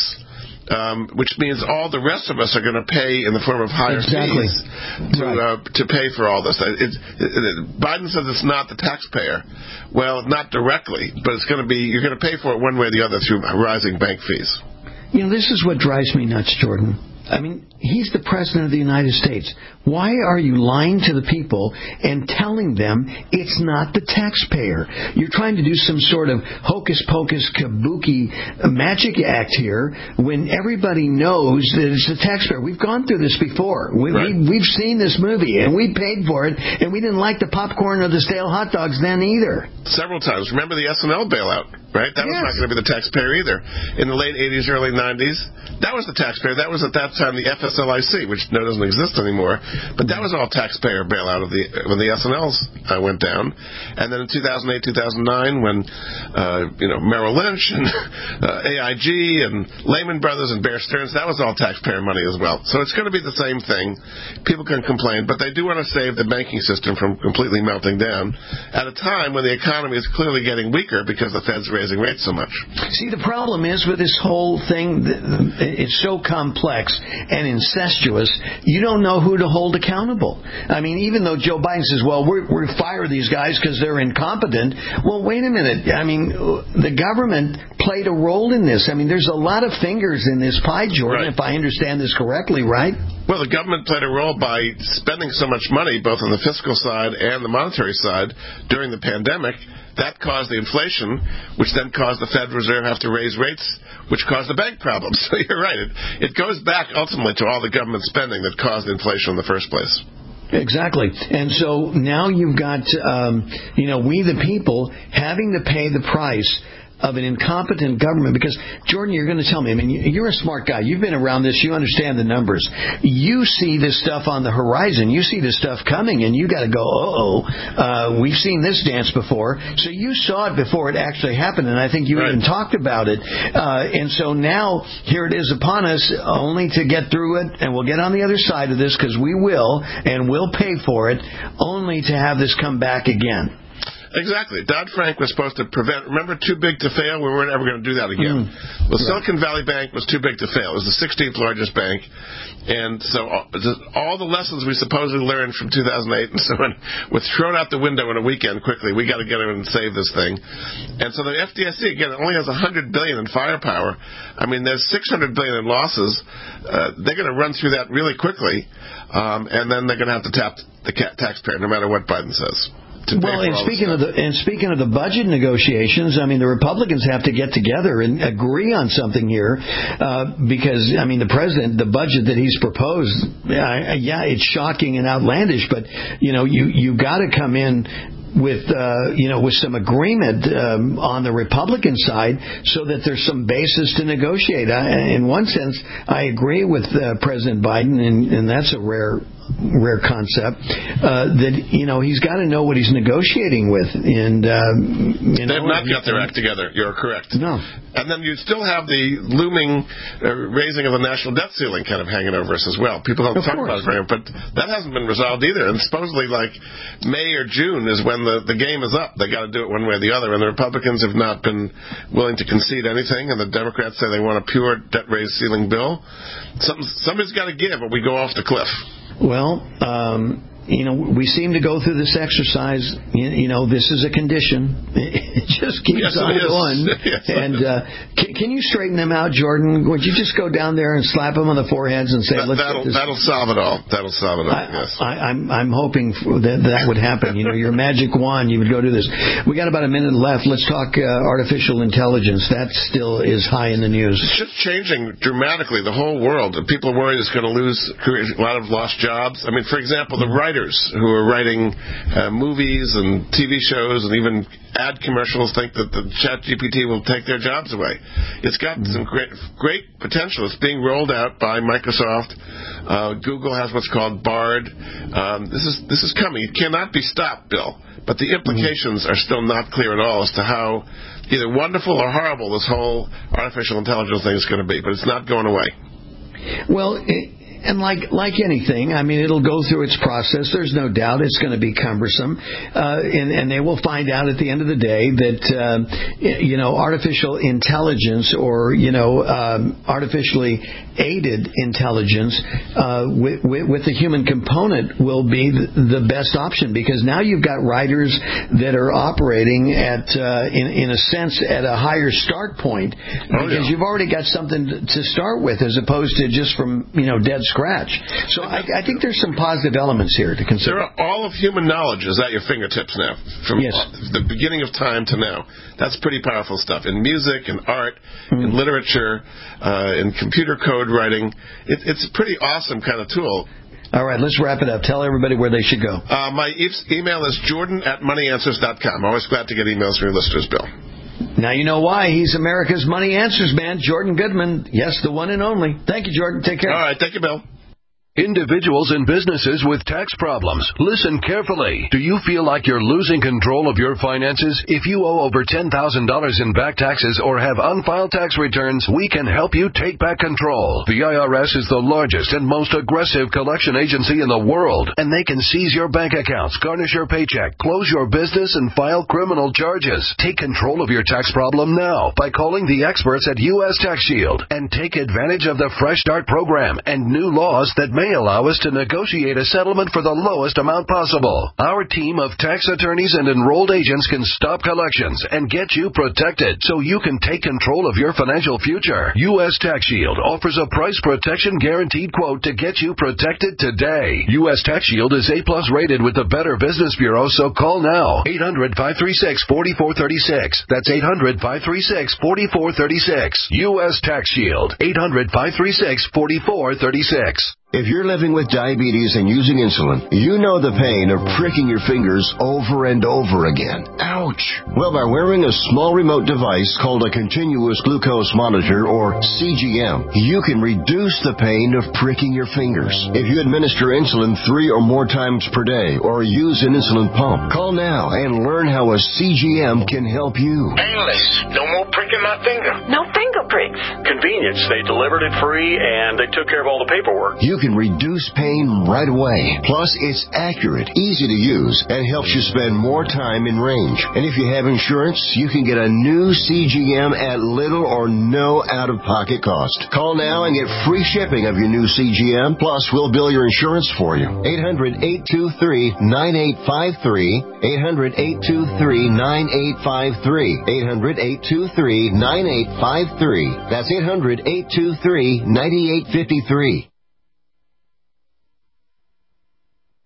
um, which means all the rest of us are going to pay in the form of higher exactly. fees to right. uh, to pay for all this. It, it, it, Biden says it's not the taxpayer. Well, not directly, but it's going to be you're going to pay for it one way or the other through rising bank fees. You know, this is what drives me nuts, Jordan. I mean, he's the President of the United States. Why are you lying to the people and telling them it's not the taxpayer? You're trying to do some sort of hocus-pocus kabuki magic act here when everybody knows that it's the taxpayer. We've gone through this before. We, right. we, we've seen this movie, and we paid for it, and we didn't like the popcorn or the stale hot dogs then either. Several times. Remember the S N L bailout, right? That yes. was not going to be the taxpayer either. In the late eighties, early nineties, that was the taxpayer. That was at that time the F S L I C, which now doesn't exist anymore. But that was all taxpayer bailout of the when the S N Ls uh, went down. And then in two thousand eight, two thousand nine, when uh, you know Merrill Lynch and uh, A I G and Lehman Brothers and Bear Stearns, that was all taxpayer money as well. So it's going to be the same thing. People can complain, but they do want to save the banking system from completely melting down at a time when the economy is clearly getting weaker because the Fed's raising rates so much. See, the problem is with this whole thing, it's so complex and incestuous, you don't know who to hold accountable. I mean, even though Joe Biden says, well, we're, we're fire these guys because they're incompetent. Well, wait a minute. I mean, the government played a role in this. I mean, there's a lot of fingers in this pie, Jordan, right. if I understand this correctly, right? Well, the government played a role by spending so much money, both on the fiscal side and the monetary side, during the pandemic. That caused the inflation, which then caused the Federal Reserve have to raise rates, which caused the bank problems. So you're right. It, it goes back ultimately to all the government spending that caused inflation in the first place. Exactly. And so now you've got, um, you know, we the people having to pay the price of an incompetent government. Because, Jordan, you're going to tell me, I mean, you're a smart guy. You've been around this. You understand the numbers. You see this stuff on the horizon. You see this stuff coming, and you got to go, uh-oh, uh, we've seen this dance before. So you saw it before it actually happened, and I think you right. even talked about it. Uh, and so now, here it is upon us, only to get through it, and we'll get on the other side of this, because we will, and we'll pay for it, only to have this come back again. Exactly. Dodd-Frank was supposed to prevent, remember, too big to fail? We weren't ever going to do that again. Mm. Well, right. Silicon Valley Bank was too big to fail. It was the sixteenth largest bank. And so all the lessons we supposedly learned from two thousand eight and so on were thrown out the window in a weekend quickly. We got to get in and save this thing. And so the F D I C, again, only has one hundred billion dollars in firepower. I mean, there's six hundred billion dollars in losses. Uh, they're going to run through that really quickly. Um, and then they're going to have to tap the taxpayer, no matter what Biden says. to pay well, for and all speaking this of the and speaking of the budget negotiations, I mean, the Republicans have to get together and agree on something here, uh, because I mean, the president, the budget that he's proposed, yeah, yeah, it's shocking and outlandish, but you know, you you got to come in with uh, you know with some agreement um, on the Republican side, so that there's some basis to negotiate. I, in one sense, I agree with uh, President Biden, and, and that's a rare. rare concept, uh, that, you know, he's got to know what he's negotiating with. And, um, you know, They've not got their act together. You're correct. No. And then you still have the looming uh, raising of the national debt ceiling kind of hanging over us as well. People don't of talk course. about it very much, but that hasn't been resolved either. And supposedly, like, May or June is when the, the game is up. They got to do it one way or the other. And the Republicans have not been willing to concede anything, and the Democrats say they want a pure debt raise ceiling bill. Some, somebody's got to give, or we go off the cliff. Well, um, you know, we seem to go through this exercise. You, you know, this is a condition. It just keeps yes, on going. Yes, and uh, can, can you straighten them out, Jordan? Would you just go down there and slap them on the foreheads and say, that, "Let's that'll, get this"? That'll solve it all. That'll solve it all. I, yes. I, I'm I'm hoping for that that would happen. You know, your magic wand, you would go do this. We got about a minute left. Let's talk uh, artificial intelligence. That still is high in the news. It's just changing dramatically the whole world. People are worried it's going to lose a lot of lost jobs. I mean, for example, the writers who are writing uh, movies and T V shows and even ad commercials think that the Chat G P T will take their jobs away. It's got mm-hmm. some great, great potential. It's being rolled out by Microsoft. Uh, Google has what's called Bard. Um, this is this is coming. It cannot be stopped, Bill. But the implications mm-hmm. are still not clear at all as to how either wonderful or horrible this whole artificial intelligence thing is going to be. But it's not going away. Well, it, and like like anything, I mean, it'll go through its process. There's no doubt it's going to be cumbersome, uh, and, and they will find out at the end of the day that uh, you know artificial intelligence or you know um, artificially aided intelligence uh, with, with, with the human component will be the, the best option, because now you've got writers that are operating at uh, in in a sense at a higher start point, because oh, yeah. you've already got something to start with as opposed to just from you know dead scratch. So I, I think there's some positive elements here to consider. There are, all of human knowledge is at your fingertips now, from yes. the beginning of time to now. That's pretty powerful stuff. In music, in art, mm-hmm. in literature, uh, in computer code writing. It, it's a pretty awesome kind of tool. All right, let's wrap it up. Tell everybody where they should go. Uh, my e- email is jordan at money answers dot com. Always glad to get emails from your listeners, Bill. Now you know why. He's America's Money Answers man, Jordan Goodman. Yes, the one and only. Thank you, Jordan. Take care. All right. Thank you, Bill. Individuals and businesses with tax problems, listen carefully. Do you feel like you're losing control of your finances? If you owe over ten thousand dollars in back taxes or have unfiled tax returns, we can help you take back control. The I R S is the largest and most aggressive collection agency in the world, and they can seize your bank accounts, garnish your paycheck, close your business, and file criminal charges. Take control of your tax problem now by calling the experts at U S Tax Shield and take advantage of the Fresh Start program and new laws that may allow us to negotiate a settlement for the lowest amount possible. Our team of tax attorneys and enrolled agents can stop collections and get you protected so you can take control of your financial future. U S Tax Shield offers a price protection guaranteed quote to get you protected today. U S Tax Shield is A plus rated with the Better Business Bureau, so call now. eight hundred, five three six, four four three six. That's eight hundred, five three six, four four three six. U S Tax Shield. eight hundred, five three six, four four three six. If you're living with diabetes and using insulin, you know the pain of pricking your fingers over and over again. Ouch! Well, by wearing a small remote device called a continuous glucose monitor, or C G M, you can reduce the pain of pricking your fingers. If you administer insulin three or more times per day or use an insulin pump, call now and learn how a C G M can help you. Painless. No more pricking my finger. No finger pricks. Convenience. They delivered it free and they took care of all the paperwork. You can reduce pain right away. Plus, it's accurate, easy to use, and helps you spend more time in range. And if you have insurance, you can get a new C G M at little or no out-of-pocket cost. Call now and get free shipping of your new C G M. Plus, we'll bill your insurance for you. eight hundred, eight two three, nine eight five three. eight hundred, eight two three, nine eight five three. eight hundred, eight two three, nine eight five three. That's eight hundred, eight two three, nine eight five three.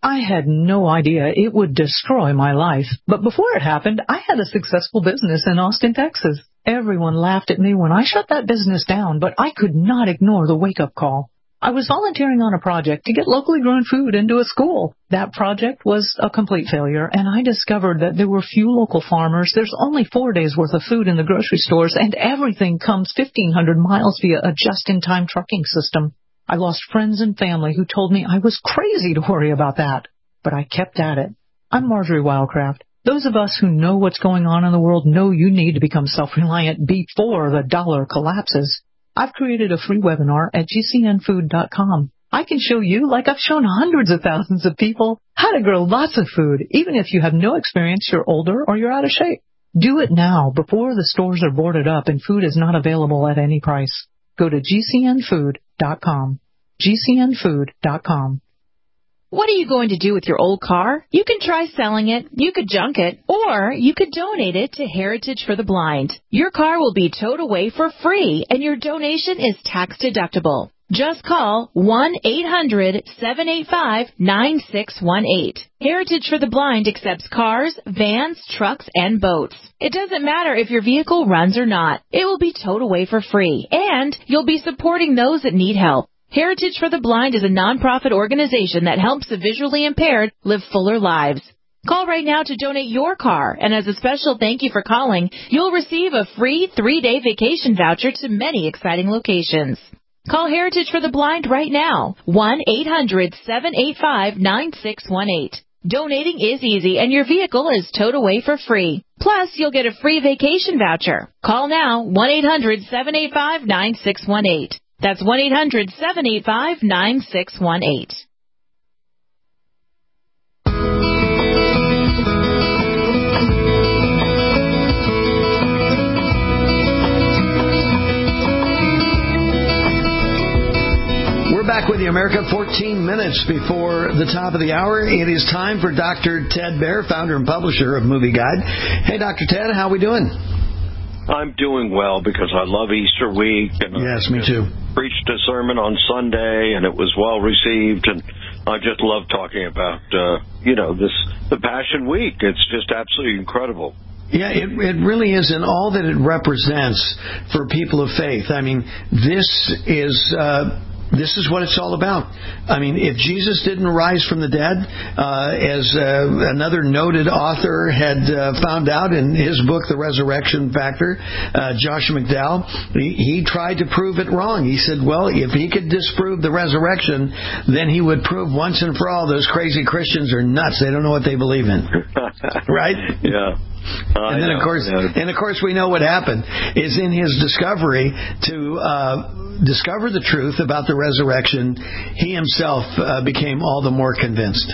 I had no idea it would destroy my life. But before it happened, I had a successful business in Austin, Texas. Everyone laughed at me when I shut that business down, but I could not ignore the wake-up call. I was volunteering on a project to get locally grown food into a school. That project was a complete failure, and I discovered that there were few local farmers. There's only four days' worth of food in the grocery stores, and everything comes fifteen hundred miles via a just-in-time trucking system. I lost friends and family who told me I was crazy to worry about that. But I kept at it. I'm Marjorie Wildcraft. Those of us who know what's going on in the world know you need to become self-reliant before the dollar collapses. I've created a free webinar at G C N food dot com. I can show you, like I've shown hundreds of thousands of people, how to grow lots of food, even if you have no experience, you're older, or you're out of shape. Do it now before the stores are boarded up and food is not available at any price. Go to G C N food dot com. G C N food dot com. What are you going to do with your old car? You can try selling it, you could junk it, or you could donate it to Heritage for the Blind. Your car will be towed away for free, and your donation is tax deductible. Just call one eight hundred seven eight five nine six one eight. Heritage for the Blind accepts cars, vans, trucks, and boats. It doesn't matter if your vehicle runs or not. It will be towed away for free, and you'll be supporting those that need help. Heritage for the Blind is a nonprofit organization that helps the visually impaired live fuller lives. Call right now to donate your car, and as a special thank you for calling, you'll receive a free three-day vacation voucher to many exciting locations. Call Heritage for the Blind right now, one eight hundred seven eight five nine six one eight. Donating is easy, and your vehicle is towed away for free. Plus, you'll get a free vacation voucher. Call now, one eight hundred seven eight five nine six one eight. That's one eight hundred seven eight five nine six one eight. We're back with you, America, fourteen minutes before the top of the hour. It is time for Doctor Ted Baehr, founder and publisher of Movie Guide. Hey, Doctor Ted, how are we doing? I'm doing well because I love Easter week. And yes, me too. Preached a sermon on Sunday, and it was well received. And I just love talking about, uh, you know, this the Passion Week. It's just absolutely incredible. Yeah, it it really is, and all that it represents for people of faith. I mean, this is. Uh, This is what it's all about. I mean, if Jesus didn't rise from the dead, uh, as uh, another noted author had uh, found out in his book, The Resurrection Factor, uh, Joshua McDowell, he, he tried to prove it wrong. He said, well, if he could disprove the resurrection, then he would prove once and for all those crazy Christians are nuts. They don't know what they believe in. Right? Yeah. Uh, and then, yeah, of course, yeah. and of course, we know what happened is in his discovery to uh, discover the truth about the resurrection. He himself uh, became all the more convinced.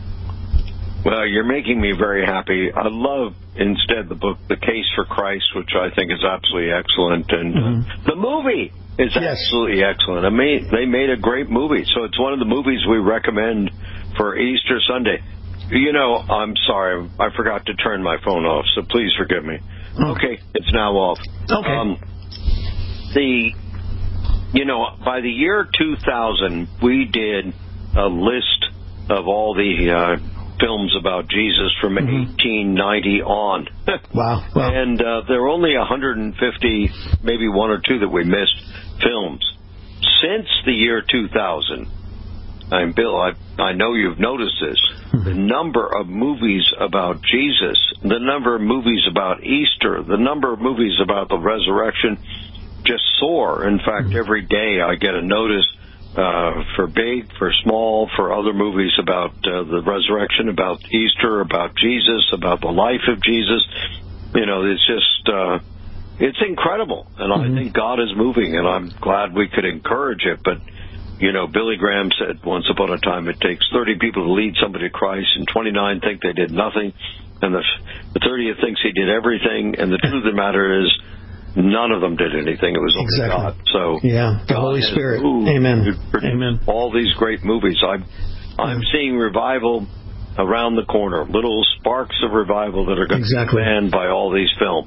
Well, you're making me very happy. I love instead the book, The Case for Christ, which I think is absolutely excellent, and mm-hmm. uh, the movie is yes. absolutely excellent. I mean, they made a great movie, so it's one of the movies we recommend for Easter Sunday. You know, I'm sorry, I forgot to turn my phone off, so please forgive me. Oh. Okay, it's now off. Okay. Um, the, you know, by the year two thousand, we did a list of all the uh, films about Jesus from mm-hmm. eighteen ninety on. Wow. wow. And uh, there are only one hundred fifty, maybe one or two that we missed, films. Since the year two thousand, and Bill, I, I know you've noticed this, the number of movies about Jesus, the number of movies about Easter, the number of movies about the resurrection just soar. In fact, every day I get a notice uh, for big, for small, for other movies about uh, the resurrection, about Easter, about Jesus, about the life of Jesus. You know, it's just, uh, it's incredible. And mm-hmm. I think God is moving, and I'm glad we could encourage it. But you know, Billy Graham said once upon a time it takes thirty people to lead somebody to Christ, and twenty-nine think they did nothing, and the, the thirtieth thinks he did everything, and the truth of the matter is none of them did anything. It was only exactly. God. So yeah, the God Holy Spirit. Moved, Amen. Amen. All these great movies. I'm, I'm yeah. seeing revival around the corner, little sparks of revival that are going exactly. to be fanned by all these films.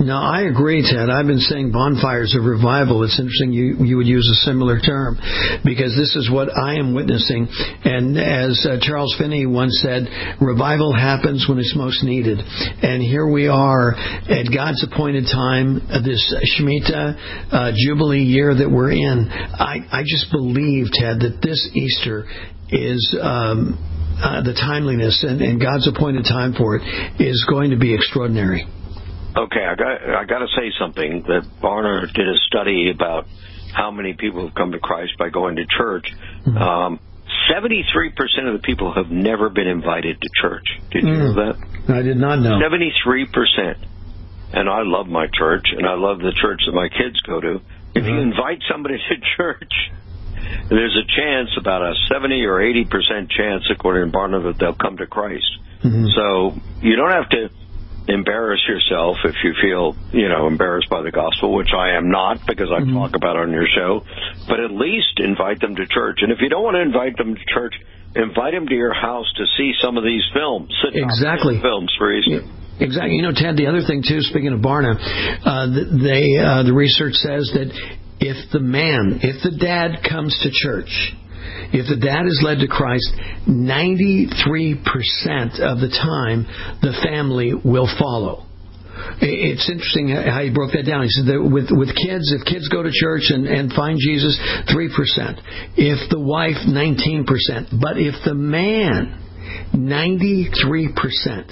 No, I agree, Ted. I've been saying bonfires of revival. It's interesting you, you would use a similar term, because this is what I am witnessing. And as uh, Charles Finney once said, revival happens when it's most needed. And here we are at God's appointed time, uh, this Shemitah uh, Jubilee year that we're in. I, I just believe, Ted, that this Easter is... Um, uh, the timeliness and, and God's appointed time for it is going to be extraordinary. Okay, I got I got to say something. That Barna did a study about how many people have come to Christ by going to church. Mm-hmm. Um, seventy-three percent of the people have never been invited to church. Did you mm. know that? I did not know. seventy-three percent. And I love my church, and I love the church that my kids go to. If mm-hmm. you invite somebody to church, there's a chance, about a seventy or eighty percent chance, according to Barna, that they'll come to Christ. Mm-hmm. So you don't have to embarrass yourself if you feel, you know, embarrassed by the gospel, which I am not, because I mm-hmm. talk about it on your show. But at least invite them to church. And if you don't want to invite them to church, invite them to your house to see some of these films. Exactly. Films for Easter. Yeah. Exactly. You know, Ted, the other thing, too, speaking of Barna, uh, they uh, the research says that if the man, if the dad comes to church, if the dad is led to Christ, ninety-three percent of the time the family will follow. It's interesting how he broke that down. He said that with, with kids, if kids go to church and, and find Jesus, three percent. If the wife, nineteen percent. But if the man, ninety-three percent.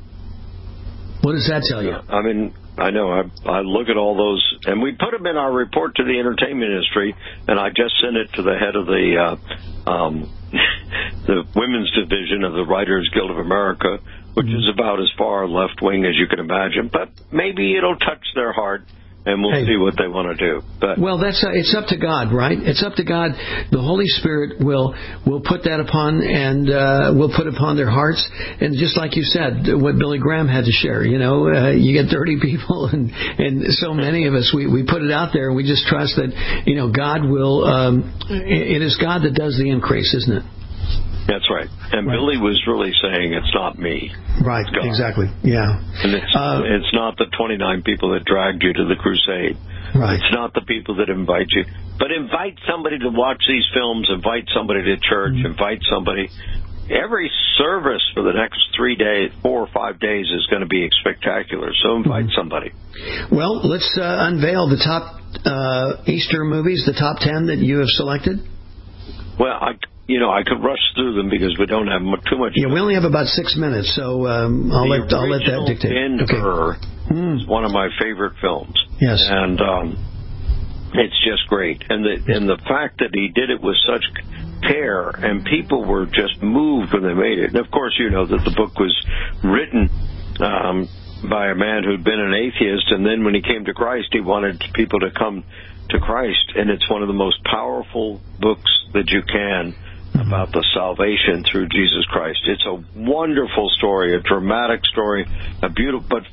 What does that tell you? I mean, I know. I, I look at all those, and we put them in our report to the entertainment industry, and I just sent it to the head of the uh, um, the women's division of the Writers Guild of America, which mm-hmm. is about as far left wing as you can imagine. But maybe it'll touch their heart, and we'll hey. see what they want to do. But well, that's uh, it's up to God, right? It's up to God. The Holy Spirit will will put that upon and uh, will put upon their hearts. And just like you said, what Billy Graham had to share, you know, uh, you get thirty people, and and so many of us, we, we put it out there, and we just trust that, you know, God will. Um, it is God that does the increase, isn't it? That's right. And right. Billy was really saying, it's not me. Right, exactly. Yeah. And it's, uh, it's not the twenty-nine people that dragged you to the crusade. Right. It's not the people that invite you. But invite somebody to watch these films, invite somebody to church, mm-hmm. invite somebody. Every service for the next three days, four or five days is going to be spectacular. So invite mm-hmm. somebody. Well, let's uh, unveil the top uh, Easter movies, the top ten that you have selected. Well, I... You know, I could rush through them because we don't have too much. Yeah, we only have about six minutes, so um, I'll let I'll let that dictate. Denver okay. is one of my favorite films. Yes, and um, it's just great. And the and the fact that he did it with such care, and people were just moved when they made it. And of course, you know that the book was written um, by a man who'd been an atheist, and then when he came to Christ, he wanted people to come to Christ. And it's one of the most powerful books that you can. About the salvation through Jesus Christ. It's a wonderful story, a dramatic story, a beautiful. But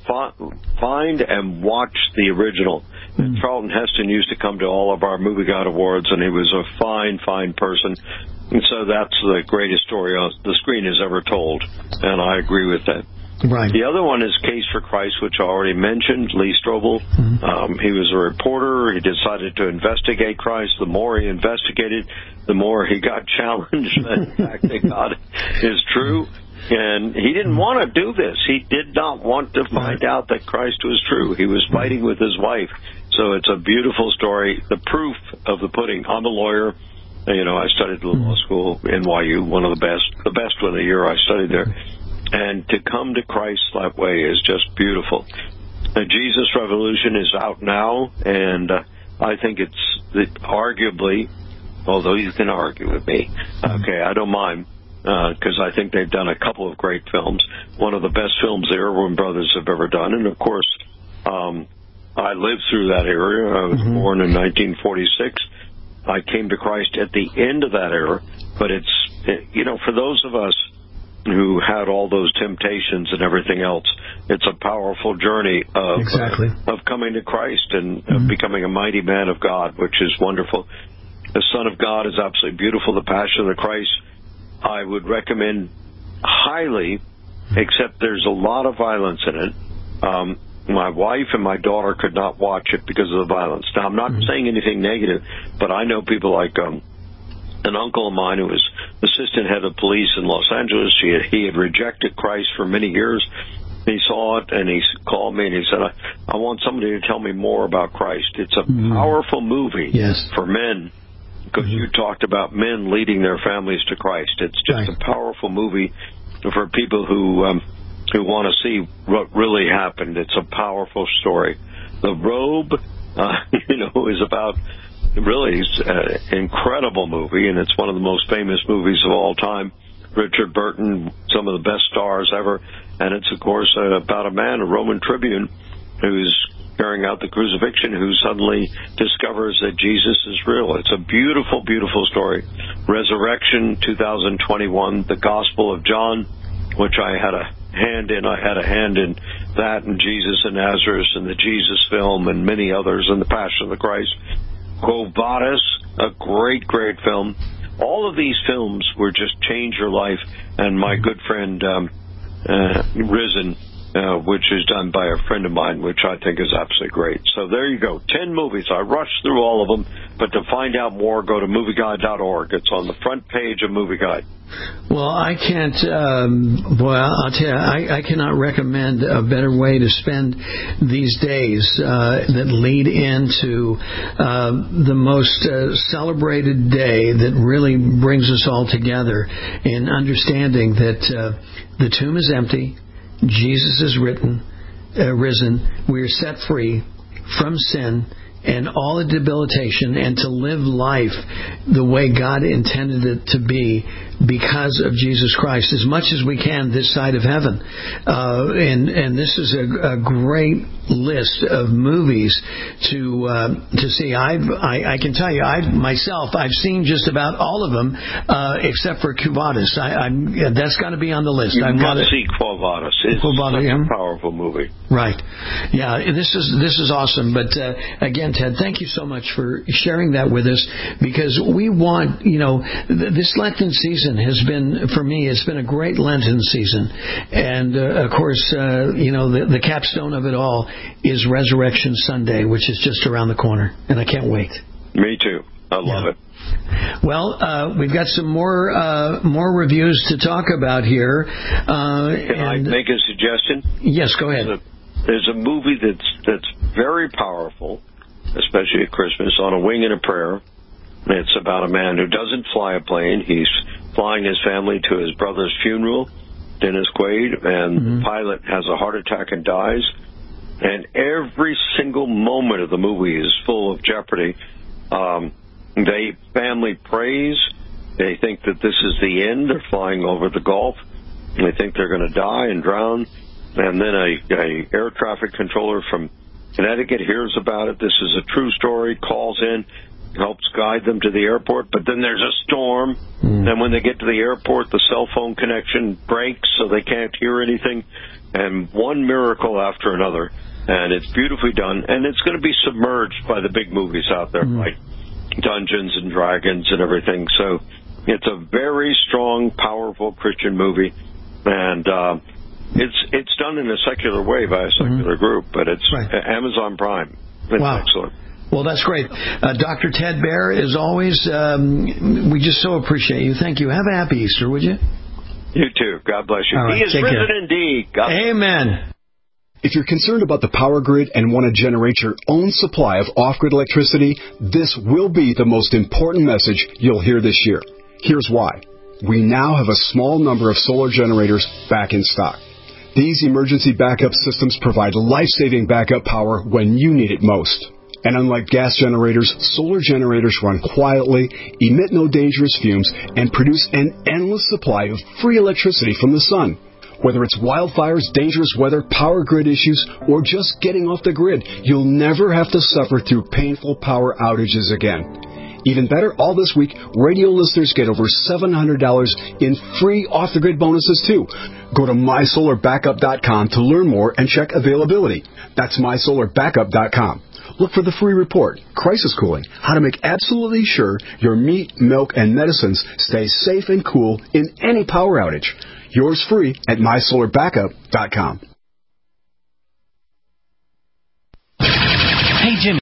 find and watch the original. Mm-hmm. Charlton Heston used to come to all of our Movie God Awards, and he was a fine, fine person. And so that's the greatest story the screen has ever told, and I agree with that. Right. The other one is Case for Christ, which I already mentioned, Lee Strobel. Mm-hmm. Um, he was a reporter. He decided to investigate Christ. The more he investigated, the more he got challenged by the fact that God is true. And he didn't want to do this. He did not want to find right. out that Christ was true. He was fighting with his wife. So it's a beautiful story. The proof of the pudding. I'm a lawyer. You know, I studied at law school, N Y U, one of the best, the best one of the year I studied there. And to come to Christ that way is just beautiful. The Jesus Revolution is out now, and uh, I think it's it, arguably, although you can argue with me, okay, I don't mind, because uh, I think they've done a couple of great films. One of the best films the Erwin brothers have ever done, and of course, um, I lived through that era. I was mm-hmm. born in nineteen forty-six. I came to Christ at the end of that era, but it's, it, you know, for those of us who had all those temptations and everything else, it's a powerful journey of exactly. uh, of coming to Christ and mm-hmm. of becoming a mighty man of God, which is wonderful. The Son of God is absolutely beautiful. The Passion of the Christ, I would recommend highly, except there's a lot of violence in it. Um, My wife and my daughter could not watch it because of the violence. Now, I'm not mm-hmm. saying anything negative, but I know people like um, an uncle of mine who was assistant head of police in Los Angeles. He had, he had rejected Christ for many years. He saw it, and he called me, and he said, I, I want somebody to tell me more about Christ. It's a mm-hmm. powerful movie yes. for men, because mm-hmm. you talked about men leading their families to Christ. It's just right. a powerful movie for people who um, who want to see what really happened. It's a powerful story. The Robe, uh, you know, is about really an incredible movie, and it's one of the most famous movies of all time. Richard Burton, some of the best stars ever. And it's, of course, uh, about a man, a Roman tribune, who's carrying out the crucifixion, who suddenly discovers that Jesus is real. It's a beautiful, beautiful story. Resurrection, two thousand twenty-one, the Gospel of John, which I had a hand in. I had a hand in that, and Jesus of Nazareth, and the Jesus film, and many others, and the Passion of the Christ. Quo Vadis, a great, great film. All of these films were just change your life. And my good friend um, uh, Risen, uh, which is done by a friend of mine, which I think is absolutely great. So there you go, ten movies. I rushed through all of them, but to find out more, go to movie guide dot org. It's on the front page of Movie Guide. Well, I can't, um, boy, I'll tell you, I, I cannot recommend a better way to spend these days uh, that lead into uh, the most uh, celebrated day that really brings us all together in understanding that uh, the tomb is empty, Jesus is written, uh, risen, we are set free from sin and all the debilitation, and to live life the way God intended it to be because of Jesus Christ, as much as we can this side of heaven. Uh, and and this is a, a great list of movies to uh, to see. I've, I I can tell you, I myself I've seen just about all of them uh, except for Quo Vadis. I, I'm yeah, that's got to be on the list. You I've got to see Quo Vadis. It's Quo Vadis, such yeah. a powerful movie. Right. Yeah. This is this is awesome. But uh, again, Ted, thank you so much for sharing that with us, because we want, you know, th- this Lenten season has been, for me, it's been a great Lenten season. And, uh, of course, uh, you know, the, the capstone of it all is Resurrection Sunday, which is just around the corner. And I can't wait. Me too. I love yeah. it. Well, uh, we've got some more uh, more reviews to talk about here. Uh, Can and, I make a suggestion? Yes, go ahead. There's a, there's a movie that's that's very powerful, especially at Christmas, On a Wing and a Prayer. It's about a man who doesn't fly a plane. He's flying his family to his brother's funeral, Dennis Quaid, and mm-hmm. the pilot has a heart attack and dies. And every single moment of the movie is full of jeopardy. Um, they family prays. They think that this is the end. They're flying over the Gulf. And they think they're going to die and drown. And then a, a air traffic controller from Connecticut hears about it. This is a true story, calls in, helps guide them to the airport. But then there's a storm. Mm. And when they get to the airport, the cell phone connection breaks, so they can't hear anything. And one miracle after another. And it's beautifully done. And it's going to be submerged by the big movies out there, mm. like Dungeons and Dragons and everything. So it's a very strong, powerful Christian movie. And uh, it's it's done in a secular way by a secular mm-hmm. group, but it's right. Amazon Prime. It's wow. excellent. Well, that's great. Uh, Doctor Ted Baehr, as always, um, we just so appreciate you. Thank you. Have a happy Easter, would you? You too. God bless you. Right, he is risen care. Indeed. God Amen. If you're concerned about the power grid and want to generate your own supply of off-grid electricity, this will be the most important message you'll hear this year. Here's why. We now have a small number of solar generators back in stock. These emergency backup systems provide life-saving backup power when you need it most. And unlike gas generators, solar generators run quietly, emit no dangerous fumes, and produce an endless supply of free electricity from the sun. Whether it's wildfires, dangerous weather, power grid issues, or just getting off the grid, you'll never have to suffer through painful power outages again. Even better, all this week, radio listeners get over seven hundred dollars in free off-the-grid bonuses, too. Go to my solar backup dot com to learn more and check availability. That's my solar backup dot com. Look for the free report, Crisis Cooling, how to make absolutely sure your meat, milk, and medicines stay safe and cool in any power outage. Yours free at my solar backup dot com. Hey, Jimmy.